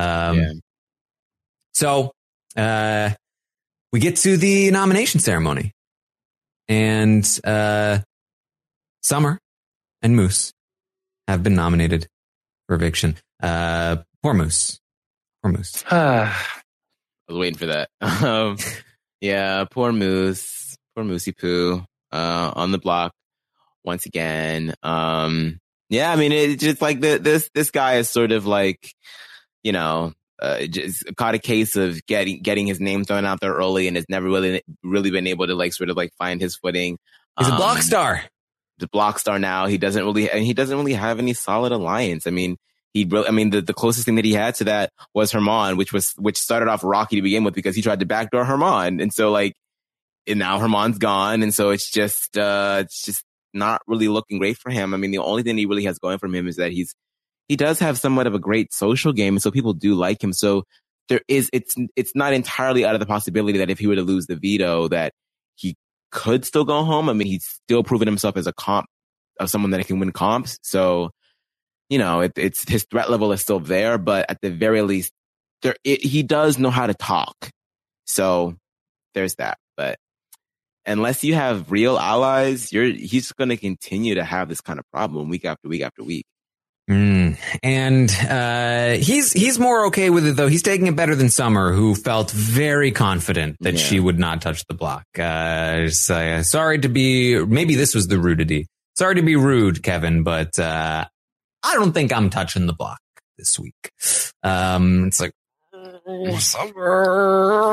So we get to the nomination ceremony, and Summer and Moose have been nominated for eviction. Poor Moose. I was waiting for that. Yeah, poor Moose. Poor Moosey Poo. On the block once again. Yeah, I mean, it's just like this guy is sort of like, you know, just caught a case of getting his name thrown out there early, and has never really been able to like sort of like find his footing. He's a block star. The block star now. He doesn't really have any solid alliance. I mean, the closest thing that he had to that was Herman, which started off rocky to begin with because he tried to backdoor Herman, and so like, and now Herman's gone, and so it's just not really looking great for him. I mean, the only thing he really has going for him is that he does have somewhat of a great social game, and so people do like him. So it's not entirely out of the possibility that if he were to lose the veto, that he could still go home. I mean, he's still proven himself as a comp of someone that can win comps. So, you know, it's his threat level is still there, but at the very least, he does know how to talk. So there's that. But unless you have real allies, he's going to continue to have this kind of problem week after week after week. And he's more okay with it, though. He's taking it better than Summer, who felt very confident that she would not touch the block. Sorry to be, maybe this was the rudity. Sorry to be rude, Kevin, but I don't think I'm touching the block this week. It's like, Summer.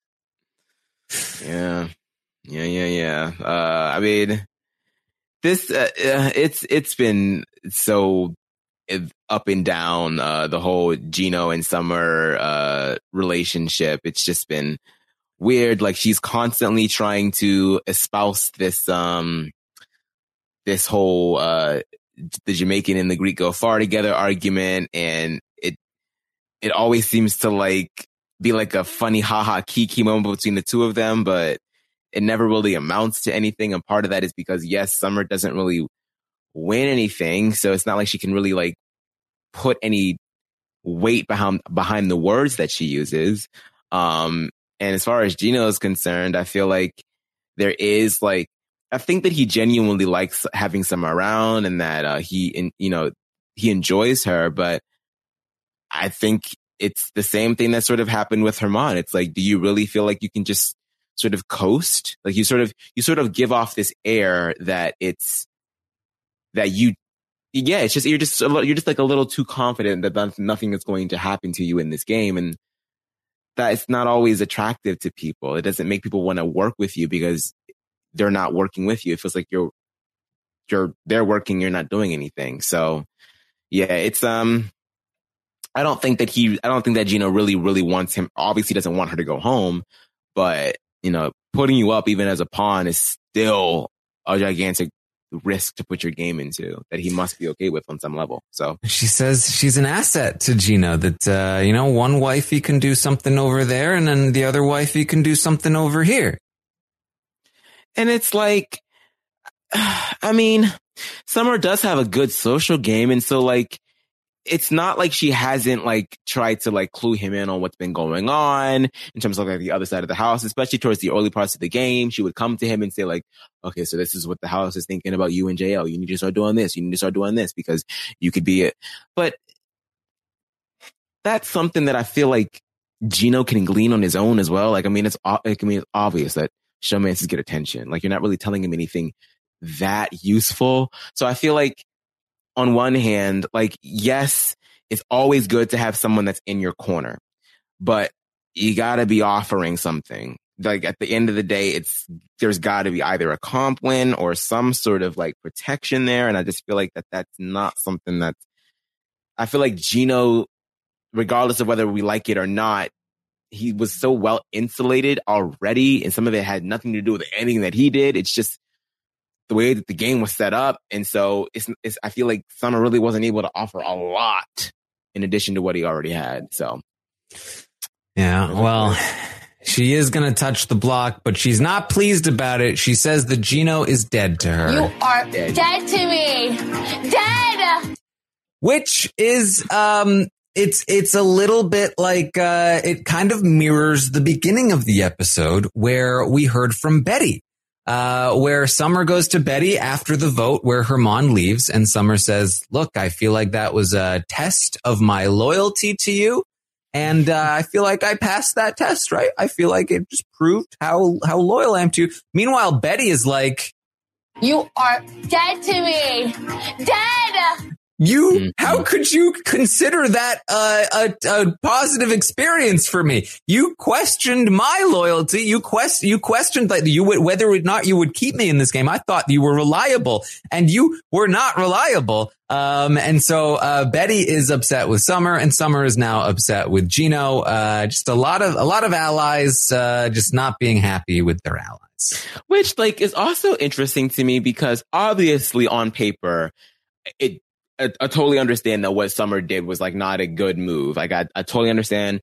Yeah. I mean, this it's been so up and down, the whole Gino and Summer relationship. It's just been weird. Like, she's constantly trying to espouse this whole the Jamaican and the Greek go far together argument, and it always seems to like be like a funny haha kiki moment between the two of them, but it never really amounts to anything. And part of that is because, yes, Summer doesn't really win anything, so it's not like she can really like put any weight behind the words that she uses. And as far as Gino is concerned, I feel like there is like, I think that he genuinely likes having Summer around, and that he enjoys her, but I think it's the same thing that sort of happened with Herman. It's like, do you really feel like you can just sort of coast? Like, you sort of give off this air that it's just you're just like a little too confident that nothing is going to happen to you in this game, and that it's not always attractive to people. It doesn't make people want to work with you because they're not working with you. It feels like they're working, you're not doing anything. So yeah, it's I don't think that Gino really wants him. Obviously doesn't want her to go home, but you know, putting you up even as a pawn is still a gigantic risk to put your game into that he must be okay with on some level. So she says she's an asset to Gino, that one wifey can do something over there, and then the other wifey can do something over here. And it's like, I mean, Summer does have a good social game, and so like, it's not like she hasn't like tried to like clue him in on what's been going on in terms of like the other side of the house, especially towards the early parts of the game. She would come to him and say like, okay, so this is what the house is thinking about you and JL. You need to start doing this. You need to start doing this because you could be it. But that's something that I feel like Gino can glean on his own as well. Like, I mean, it's obvious that showmances get attention. Like, you're not really telling him anything that useful. So I feel like, on one hand, like, yes, it's always good to have someone that's in your corner, but you gotta be offering something. Like, at the end of the day, there's gotta be either a comp win or some sort of like protection there. And I just feel like that's not something I feel like Gino regardless of whether we like it or not, he was so well insulated already, and some of it had nothing to do with anything that he did. It's just the way that the game was set up. And so I feel like Summer really wasn't able to offer a lot in addition to what he already had. So, yeah, well, she is going to touch the block, but she's not pleased about it. She says that Gino is dead to her. You are dead to me. Dead! Which is, it's a little bit like, it kind of mirrors the beginning of the episode where we heard from Betty. Where Summer goes to Betty after the vote where Herman leaves, and Summer says, look, I feel like that was a test of my loyalty to you. And I feel like I passed that test, right? I feel like it just proved how loyal I am to you. Meanwhile, Betty is like, you are dead to me. Dead! How could you consider that a positive experience for me? You questioned my loyalty. You questioned that whether or not you would keep me in this game. I thought you were reliable, and you were not reliable. And so Betty is upset with Summer, and Summer is now upset with Gino. Just a lot of allies just not being happy with their allies. Which is also interesting to me because obviously on paper, I totally understand that what Summer did was not a good move. I totally understand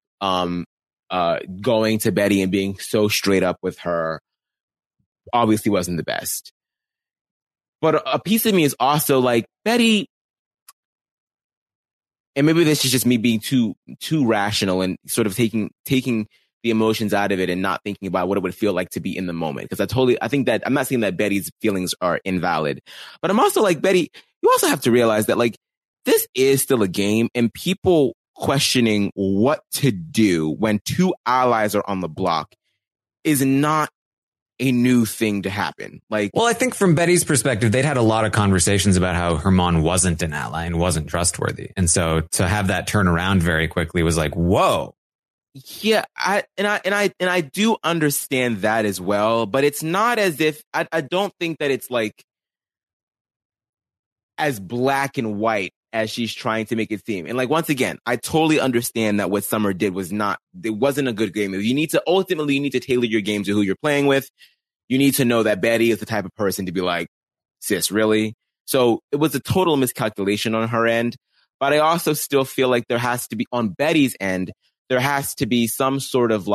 going to Betty and being so straight up with her obviously wasn't the best. But a piece of me is also Betty, and maybe this is just me being too rational and sort of taking the emotions out of it and not thinking about what it would feel like to be in the moment. Because I think that I'm not saying that Betty's feelings are invalid, but I'm also Betty, you also have to realize that this is still a game, and people questioning what to do when two allies are on the block is not a new thing to happen. Well, I think from Betty's perspective, they'd had a lot of conversations about how Herman wasn't an ally and wasn't trustworthy. And so to have that turn around very quickly was whoa. Yeah, I do understand that as well, but it's not as if I don't think that it's as black and white as she's trying to make it seem. And once again, I totally understand that what Summer did it wasn't a good game. You need to tailor your game to who you're playing with. You need to know that Betty is the type of person to be sis, really? So it was a total miscalculation on her end, but I also still feel like there has to be, on Betty's end, there has to be some sort of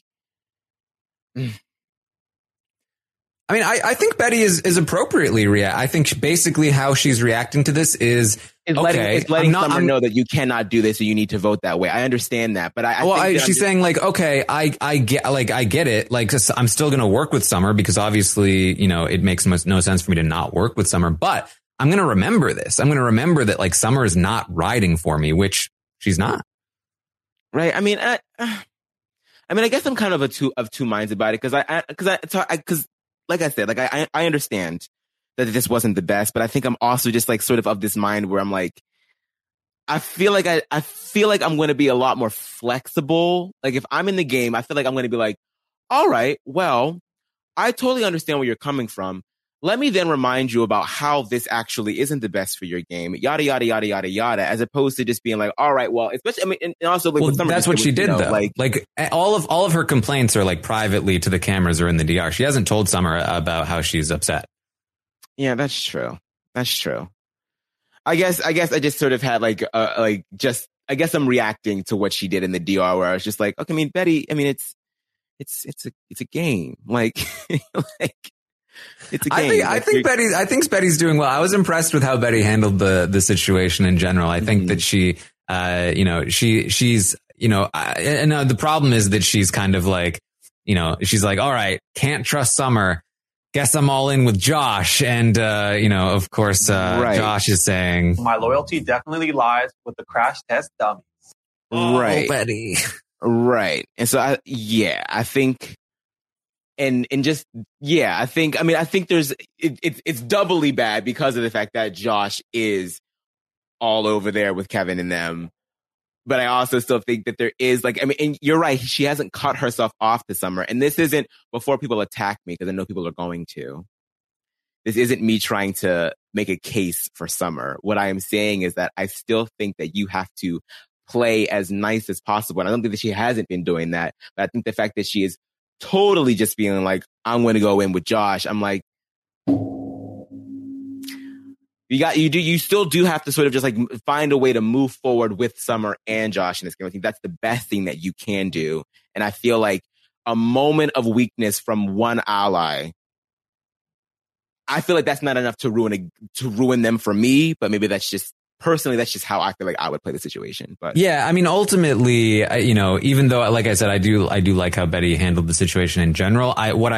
I think Betty is appropriately I think basically how she's reacting to this is letting Summer know that you cannot do this, so you need to vote that way. I understand that, but she's saying okay, I get it. I'm still going to work with Summer because obviously, it makes no sense for me to not work with Summer, but I'm going to remember this. I'm going to remember that Summer is not riding for me, which she's not. Right. I guess I'm kind of of two minds about it because like I said, I understand that this wasn't the best, but I think I'm also just sort of this mind where I'm I feel like I'm going to be a lot more flexible. If I'm in the game, I feel like I'm going to be all right, well, I totally understand where you're coming from. Let me then remind you about how this actually isn't the best for your game, yada, yada, yada, yada, yada, as opposed to just being all right, well, especially, and also that's what she did though. All of her complaints are privately to the cameras or in the DR. She hasn't told Summer about how she's upset. Yeah, that's true. I guess I just sort of had I guess I'm reacting to what she did in the DR where I was just okay, Betty, it's a game. It's a game. I think Betty's doing well. I was impressed with how Betty handled the situation in general. I think that she, she's, and the problem is that she's kind of she's all right, can't trust Summer. Guess I'm all in with Josh. And, of course, right. Josh is saying, my loyalty definitely lies with the crash test dummies. Right. Oh, Betty. Right. And so I think, I think there's, it's doubly bad because of the fact that Josh is all over there with Kevin and them. But I also still think that there is and you're right. She hasn't cut herself off to Summer. And this isn't before people attack me, because I know people are going to. This isn't me trying to make a case for Summer. What I am saying is that I still think that you have to play as nice as possible. And I don't think that she hasn't been doing that. But I think the fact that she is totally just feeling like, I'm going to go in with Josh. I'm like, you still do have to sort of just like find a way to move forward with Summer and Josh in this game. I think that's the best thing that you can do. And I feel like a moment of weakness from one ally, I feel like that's not enough to ruin them for me, but maybe that's just personally, that's just how I feel like I would play the situation. But yeah, I mean, ultimately, even though, like I said, I do like how Betty handled the situation in general. What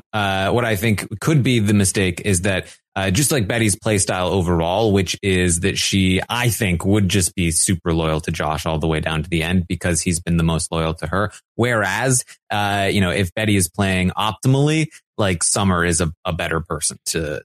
I think could be the mistake is that just like Betty's play style overall, which is that she, I think, would just be super loyal to Josh all the way down to the end because he's been the most loyal to her. Whereas, if Betty is playing optimally, like Summer is a better person to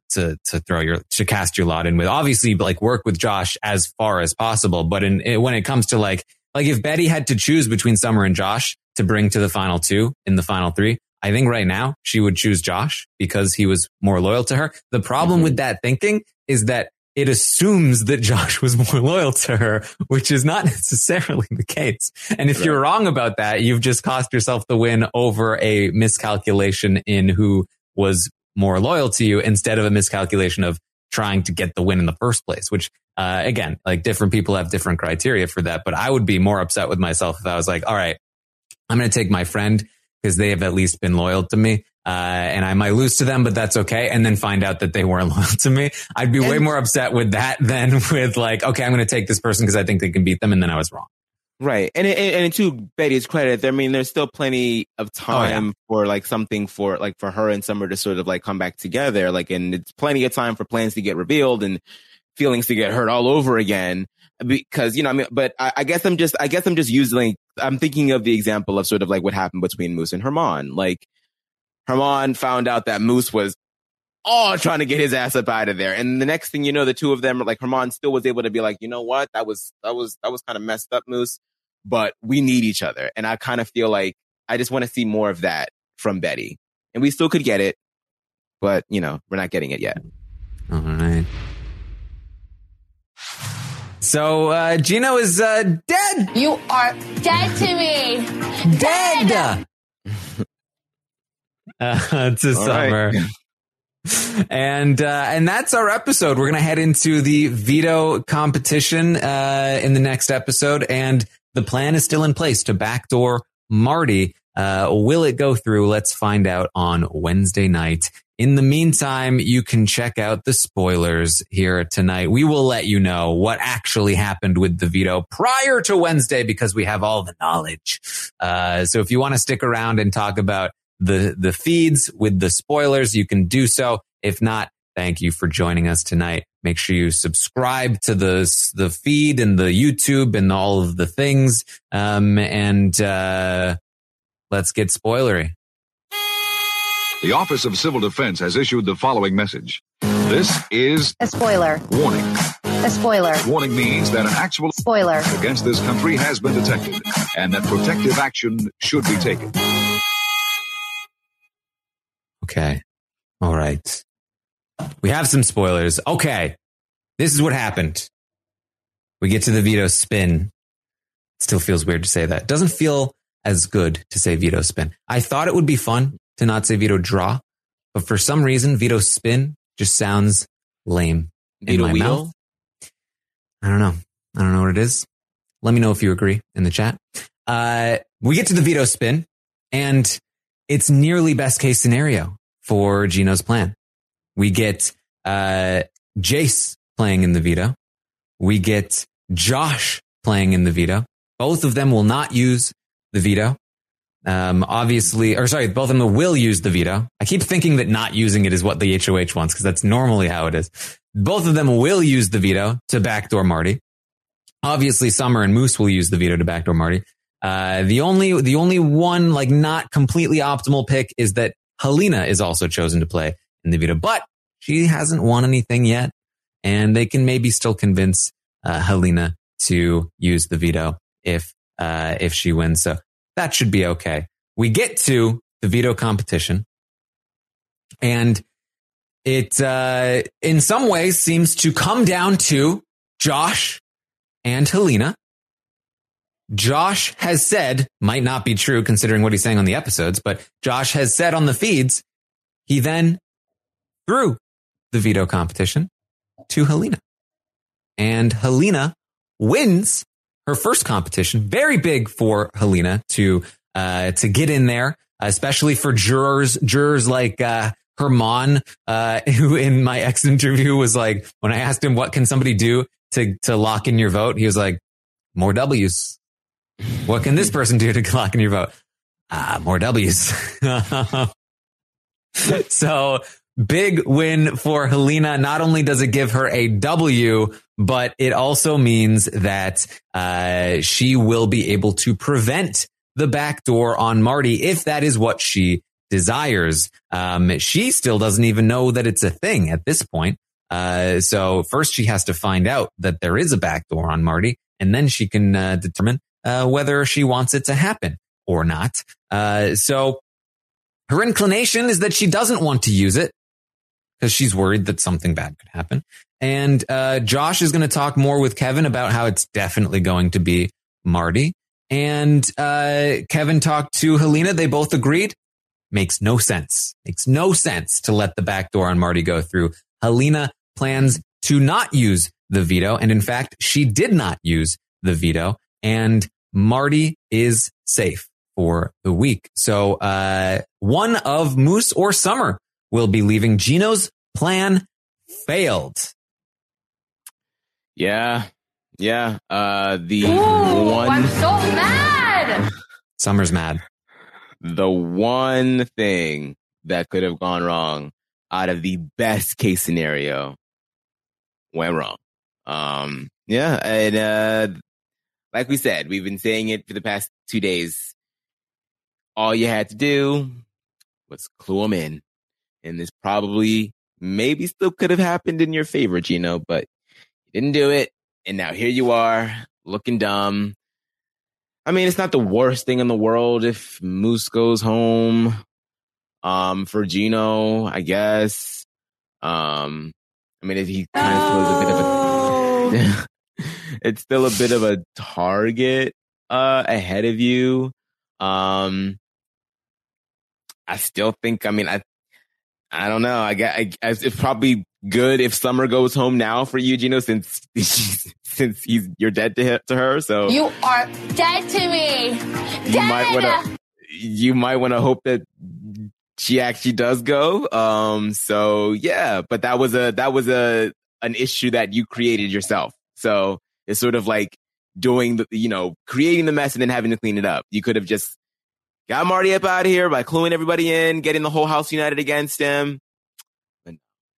cast your lot in with. Obviously, like work with Josh as far as possible. But when it comes to like if Betty had to choose between Summer and Josh to bring to the final two in the final three, I think right now she would choose Josh because he was more loyal to her. The problem with that thinking is that it assumes that Josh was more loyal to her, which is not necessarily the case. And if you're wrong about that, you've just cost yourself the win over a miscalculation in who was more loyal to you instead of a miscalculation of trying to get the win in the first place, which, again, like different people have different criteria for that. But I would be more upset with myself if I was like, all right, I'm going to take my friend because they have at least been loyal to me. And I might lose to them, but that's okay. And then find out that they weren't loyal to me. I'd be way more upset with that than with like, okay, I'm going to take this person because I think they can beat them. And then I was wrong. Right. And to Betty's credit, I mean, there's still plenty of time for like something for her and Summer to sort of like come back together. Like, and it's plenty of time for plans to get revealed and feelings to get hurt all over again. Because, I mean, but I guess I'm just using, I'm thinking of the example of sort of like what happened between Moose and Herman. Like, Herman found out that Moose was trying to get his ass up out of there. And the next thing you know, the two of them, like Herman still was able to be like, you know what? That was kind of messed up, Moose, but we need each other. And I kind of feel like I just want to see more of that from Betty. And we still could get it, but we're not getting it yet. All right. So, Gino is, dead. You are dead to me. Dead. To Summer. And that's our episode. We're going to head into the veto competition in the next episode. And the plan is still in place to backdoor Marty. Will it go through? Let's find out on Wednesday night. In the meantime, you can check out the spoilers here tonight. We will let you know what actually happened with the veto prior to Wednesday because we have all the knowledge. So if you want to stick around and talk about the feeds with the spoilers, you can do so. If not, thank you for joining us tonight. Make sure you subscribe to the feed and the YouTube and all of the things. And let's get spoilery. The Office of Civil Defense has issued the following message. This is a spoiler. Warning. A spoiler. Warning means that an actual spoiler against this country has been detected and that protective action should be taken. Okay. All right. We have some spoilers. Okay. This is what happened. We get to the veto spin. It still feels weird to say that. It doesn't feel as good to say veto spin. I thought it would be fun to not say veto draw, but for some reason, veto spin just sounds lame in my mouth. I don't know. I don't know what it is. Let me know if you agree in the chat. We get to the veto spin, and it's nearly best case scenario for Gino's plan. We get Jace playing in the veto. We get Josh playing in the veto. Both of them will not use the veto. Both of them will use the veto. I keep thinking that not using it is what the HOH wants because that's normally how it is. Both of them will use the veto to backdoor Marty. Obviously, Summer and Moose will use the veto to backdoor Marty. The only one like not completely optimal pick is that Helena is also chosen to play in the veto, but she hasn't won anything yet, and they can maybe still convince Helena to use the veto if she wins. So that should be okay. We get to the veto competition, and it in some ways seems to come down to Josh and Helena. Josh has said, might not be true considering what he's saying on the episodes, but Josh has said on the feeds, he then threw the veto competition to Helena. And Helena wins her first competition. Very big for Helena to get in there, especially for jurors like Herman, who in my exit interview was like, when I asked him what can somebody do to lock in your vote, he was like, more W's. What can this person do to lock in your vote? More W's. So big win for Helena. Not only does it give her a W, but it also means that she will be able to prevent the backdoor on Marty if that is what she desires. She still doesn't even know that it's a thing at this point. So first she has to find out that there is a backdoor on Marty, and then she can determine whether she wants it to happen or not. So her inclination is that she doesn't want to use it because she's worried that something bad could happen. And Josh is going to talk more with Kevin about how it's definitely going to be Marty. And Kevin talked to Helena. They both agreed. Makes no sense. Makes no sense to let the backdoor on Marty go through. Helena plans to not use the veto. And in fact, she did not use the veto. And Marty is safe for the week. So one of Moose or Summer will be leaving. Gino's plan failed. Yeah. Ooh, I'm so mad. Summer's mad. The one thing that could have gone wrong out of the best case scenario went wrong. And like we said, we've been saying it for the past 2 days. All you had to do was clue them in. And this probably maybe still could have happened in your favor, Gino, but you didn't do it. And now here you are looking dumb. I mean, it's not the worst thing in the world if Moose goes home for Gino, I guess. I mean, if he kind of throws a bit of a... it's still a bit of a target ahead of you. I still think, I mean, I don't know. It's probably good if Summer goes home now for you, Gino, since you're dead to her. So you are dead to me. You might want to hope that she actually does go. So yeah, but that was an issue that you created yourself. So it's sort of like doing creating the mess and then having to clean it up. You could have just got Marty up out of here by cluing everybody in, getting the whole house united against him. But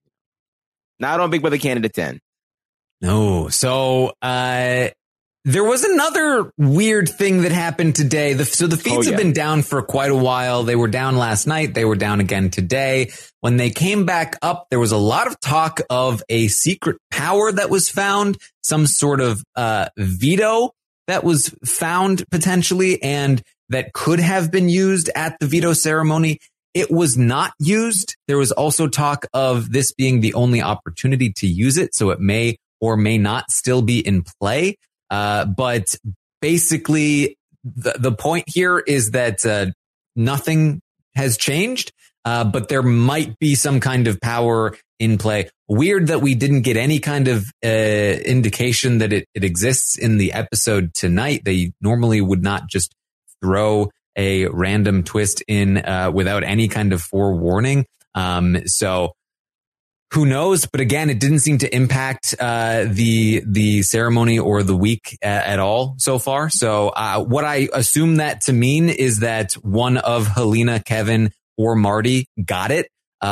not on Big Brother Canada 10. No. So there was another weird thing that happened today. So the feeds have been down for quite a while. They were down last night. They were down again today. When they came back up, there was a lot of talk of a secret power that was found, some sort of veto that was found potentially, and that could have been used at the veto ceremony. It was not used. There was also talk of this being the only opportunity to use it, so it may or may not still be in play. But basically, the point here is that nothing has changed, but there might be some kind of power in play. Weird that we didn't get any kind of indication that it exists in the episode tonight. They normally would not just throw a random twist in without any kind of forewarning. So who knows? But again, it didn't seem to impact the ceremony or the week at all so far. So what I assume that to mean is that one of Helena, Kevin, or Marty got it.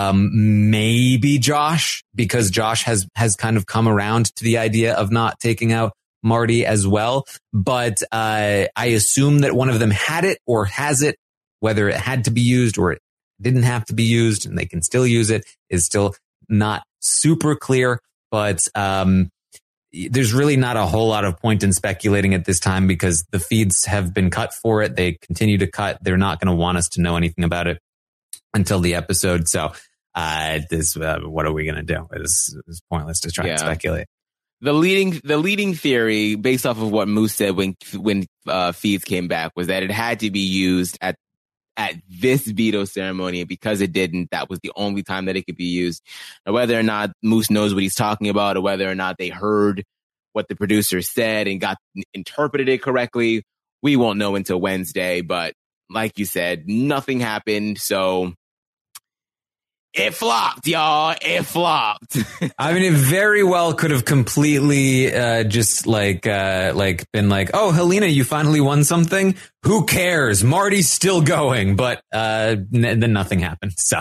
Maybe Josh, because Josh has kind of come around to the idea of not taking out Marty as well. But I assume that one of them had it or has it. Whether it had to be used or it didn't have to be used and they can still use it is still not super clear. But there's really not a whole lot of point in speculating at this time because the feeds have been cut for it. They continue to cut. They're not going to want us to know anything about it until the episode. So what are we going to do? It's pointless to try and speculate. The leading theory, based off of what Moose said when feeds came back, was that it had to be used at this veto ceremony. And because it didn't, that was the only time that it could be used. Now, whether or not Moose knows what he's talking about, or whether or not they heard what the producer said and interpreted it correctly, we won't know until Wednesday. But like you said, nothing happened, so it flopped, y'all. It flopped. I mean, it very well could have completely just been like, oh, Helena, you finally won something. Who cares? Marty's still going, but then nothing happened. So,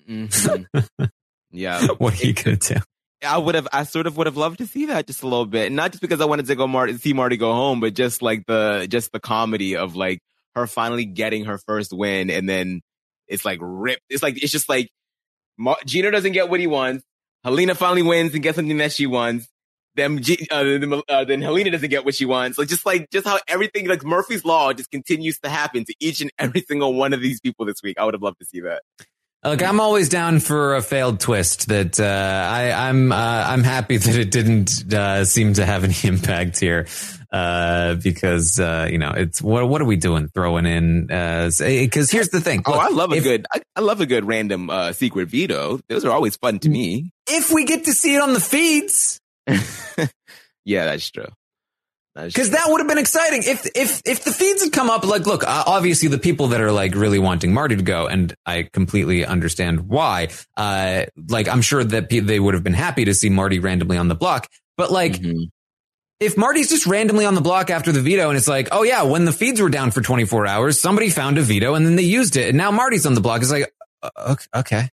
yeah, what are you gonna do? I sort of would have loved to see that just a little bit, not just because I wanted to see Marty go home, but just like the comedy of like her finally getting her first win, and then it's like ripped. It's just like. Gino doesn't get what he wants. Helena finally wins and gets something that she wants. Then Helena doesn't get what she wants. Like just how everything, like Murphy's Law, just continues to happen to each and every single one of these people this week. I would have loved to see that. Look, I'm always down for a failed twist. That I'm happy that it didn't seem to have any impact here, because it's what are we doing throwing in? Because here's the thing. Look, I love a good random secret veto. Those are always fun to me. If we get to see it on the feeds, yeah, that's true. Because that would have been exciting if the feeds had come up. Like, look, obviously the people that are like really wanting Marty to go, and I completely understand why. Like, I'm sure that they would have been happy to see Marty randomly on the block. But like, if Marty's just randomly on the block after the veto, and it's like, oh yeah, when the feeds were down for 24 hours, somebody found a veto and then they used it, and now Marty's on the block. It's like, okay,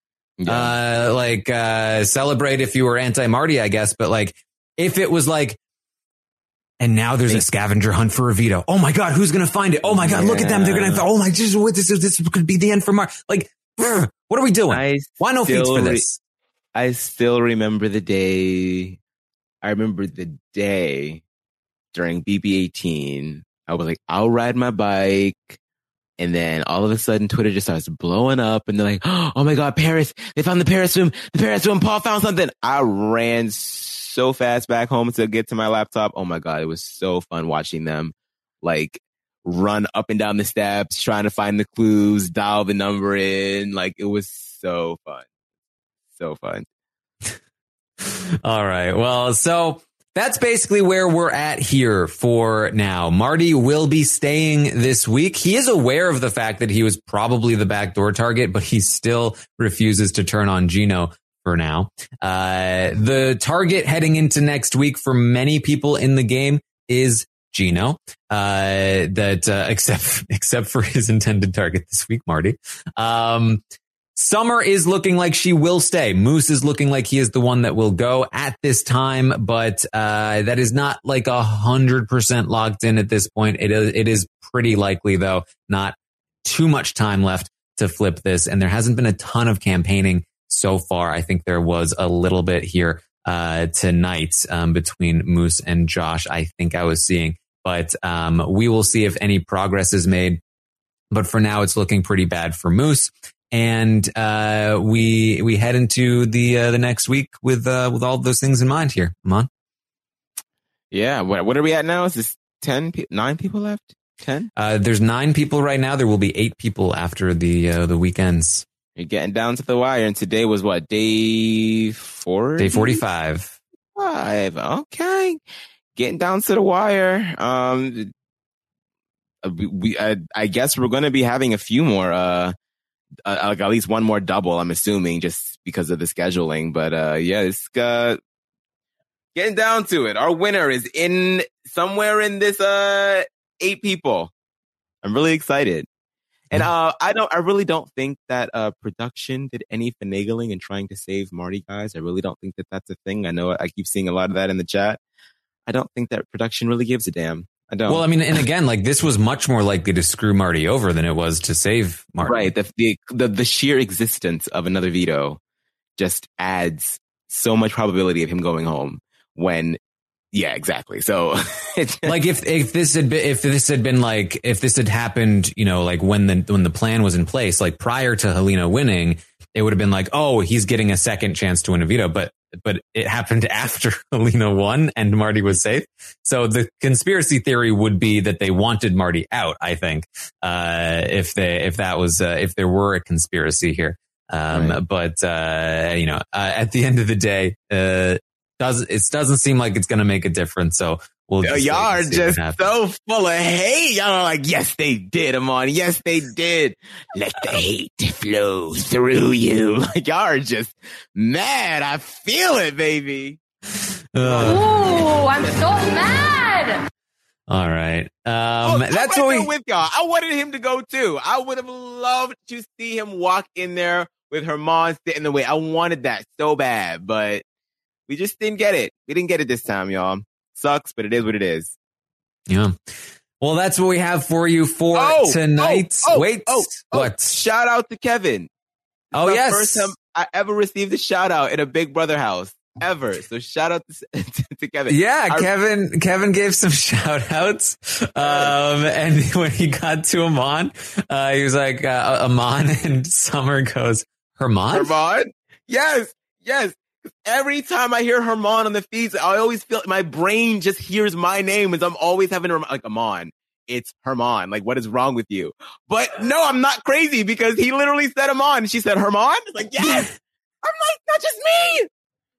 yeah. Celebrate if you were anti-Marty, I guess. But like, if it was like. And now there's a scavenger hunt for a veto. Oh my God, who's going to find it? Oh my God, look at them. They're going to, oh my, this could be the end for Mark. Like, what are we doing? Why no feeds for this? I still remember the day. I remember the day during BB18. I was like, I'll ride my bike. And then all of a sudden, Twitter just starts blowing up. And they're like, oh my God, Paris. They found the Paris room. The Paris room. Paul found something. I ran so fast back home to get to my laptop. Oh my God, it was so fun watching them like run up and down the steps, trying to find the clues, dial the number in. Like, it was so fun. So fun. All right. Well, so that's basically where we're at here for now. Marty will be staying this week. He is aware of the fact that he was probably the backdoor target, but he still refuses to turn on Gino for now. The target heading into next week for many people in the game is Gino. Except for his intended target this week, Marty. Summer is looking like she will stay. Moose is looking like he is the one that will go at this time, but that is not like 100% locked in at this point. It is pretty likely, though, not too much time left to flip this, and there hasn't been a ton of campaigning so far. I think there was a little bit here tonight between Moose and Josh, I think I was seeing. But we will see if any progress is made. But for now, it's looking pretty bad for Moose. And we head into the next week with all of those things in mind here. Aman? Yeah. What are we at now? Is this 9 people left? 10? There's 9 people right now. There will be 8 people after the weekends. You're getting down to the wire, and today was what, day 4? Day 45. 5. Okay, getting down to the wire. I guess we're going to be having a few more, like at least one more double. I'm assuming just because of the scheduling. But yeah, it's getting down to it. Our winner is in somewhere in this 8 people. I'm really excited. And I really don't think that production did any finagling in trying to save Marty, guys. I really don't think that that's a thing. I know I keep seeing a lot of that in the chat. I don't think that production really gives a damn. I don't. Well, I mean, and again, like, this was much more likely to screw Marty over than it was to save Marty. Right. The sheer existence of another veto just adds so much probability of him going home when. Yeah, exactly. So like if this had happened, you know, like when the plan was in place, like prior to Helena winning, it would have been like, oh, he's getting a second chance to win a veto. But but it happened after Alina won and Marty was safe. So the conspiracy theory would be that they wanted Marty out, I think, if there were a conspiracy here. Right. But, at the end of the day, it doesn't seem like it's going to make a difference. So y'all are just so full of hate. Y'all are like, yes, they did, Amon. Yes, they did. Let the hate flow through you. Like, y'all are just mad. I feel it, baby. Ooh, I'm so mad. All right. That's what with y'all. I wanted him to go too. I would have loved to see him walk in there with Herman sit in the way. I wanted that so bad, but we just didn't get it. We didn't get it this time, y'all. Sucks, but it is what it is. Yeah. Well, that's what we have for you for tonight. What? Shout out to Kevin. Oh, yes. First time I ever received a shout out in a Big Brother house ever. So shout out to Kevin. Yeah, Kevin gave some shout outs. And when he got to Amon, he was like, Amon, and Summer goes, Herman? Herman? Yes. Every time I hear Herman on the feeds, I always feel my brain just hears my name as I'm always having like, Amon, it's Herman. Like, what is wrong with you? But no, I'm not crazy because he literally said Amon. She said Herman. It's like, yes. I'm like, not just me.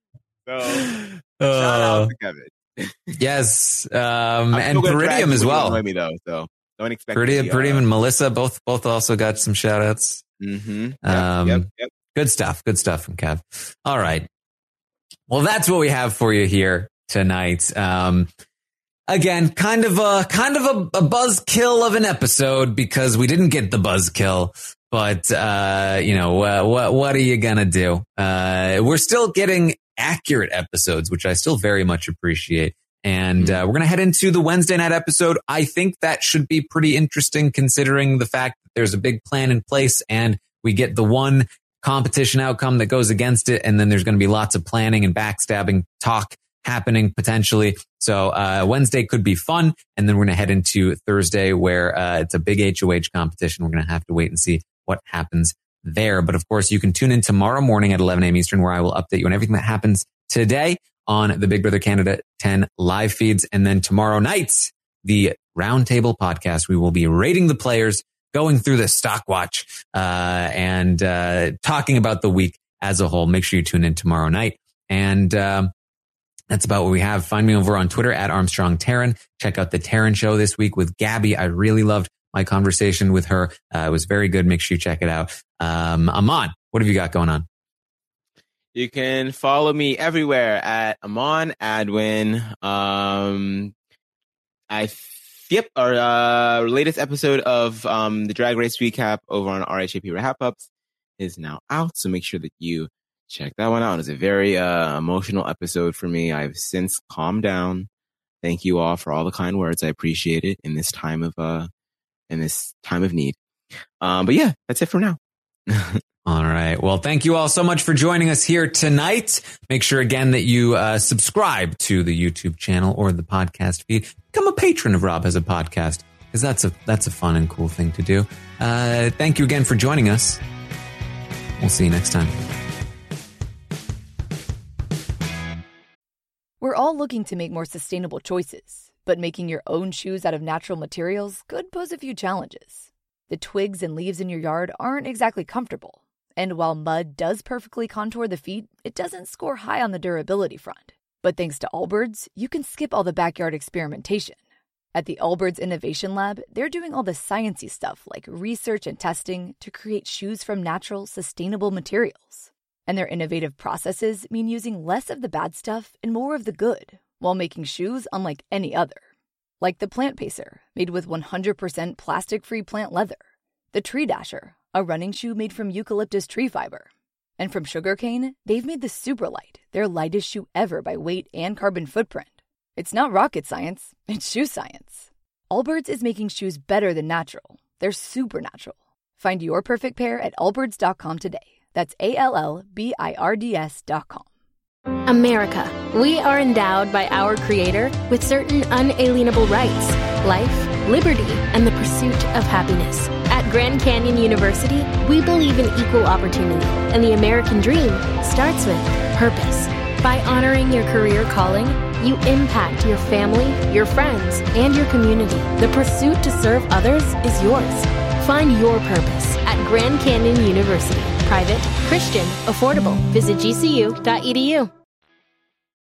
So shout out to Kevin. Yes. And Peridium as well. Me though, so don't expect Peridium and Melissa both also got some shout outs. Mm-hmm. Yep. Good stuff from Kev. All right. Well, that's what we have for you here tonight. Again, kind of a buzzkill of an episode because we didn't get the buzzkill, but, what are you going to do? We're still getting accurate episodes, which I still very much appreciate. And, we're going to head into the Wednesday night episode. I think that should be pretty interesting considering the fact that there's a big plan in place and we get the one competition outcome that goes against it. And then there's going to be lots of planning and backstabbing talk happening potentially. So Wednesday could be fun. And then we're going to head into Thursday where it's a big HOH competition. We're going to have to wait and see what happens there. But of course, you can tune in tomorrow morning at 11 a.m. Eastern where I will update you on everything that happens today on the Big Brother Canada 10 live feeds. And then tomorrow night, the Roundtable podcast, we will be rating the players, going through the stock watch, and talking about the week as a whole. Make sure you tune in tomorrow night. And that's about what we have. Find me over on Twitter at Armstrong Taryn. Check out the Taryn Show this week with Gabby. I really loved my conversation with her. It was very good. Make sure you check it out. Amon, what have you got going on? You can follow me everywhere at Amon Adwin. Our latest episode of the Drag Race recap over on RHAP Wrap Ups is now out, so make sure that you check that one out. It's a very emotional episode for me. I've since calmed down. Thank you all for all the kind words. I appreciate it in this time of need. But yeah, that's it for now. All right. Well, thank you all so much for joining us here tonight. Make sure again that you subscribe to the YouTube channel or the podcast feed. Become a patron of Rob Has a Podcast because that's a fun and cool thing to do. Thank you again for joining us. We'll see you next time. We're all looking to make more sustainable choices, but making your own shoes out of natural materials could pose a few challenges. The twigs and leaves in your yard aren't exactly comfortable. And while mud does perfectly contour the feet, it doesn't score high on the durability front. But thanks to Allbirds, you can skip all the backyard experimentation. At the Allbirds Innovation Lab, they're doing all the sciencey stuff like research and testing to create shoes from natural, sustainable materials. And their innovative processes mean using less of the bad stuff and more of the good, while making shoes unlike any other. Like the Plant Pacer, made with 100% plastic-free plant leather. The Tree Dasher, a running shoe made from eucalyptus tree fiber. And from Sugarcane, they've made the Superlight, their lightest shoe ever by weight and carbon footprint. It's not rocket science, it's shoe science. Allbirds is making shoes better than natural. They're supernatural. Find your perfect pair at allbirds.com today. That's ALLBIRDS.com. America. We are endowed by our Creator with certain unalienable rights: life, liberty, and the pursuit of happiness. At Grand Canyon University, we believe in equal opportunity, and the American dream starts with purpose. By honoring your career calling, you impact your family, your friends, and your community. The pursuit to serve others is yours. Find your purpose at Grand Canyon University. Private, Christian, affordable. Visit gcu.edu.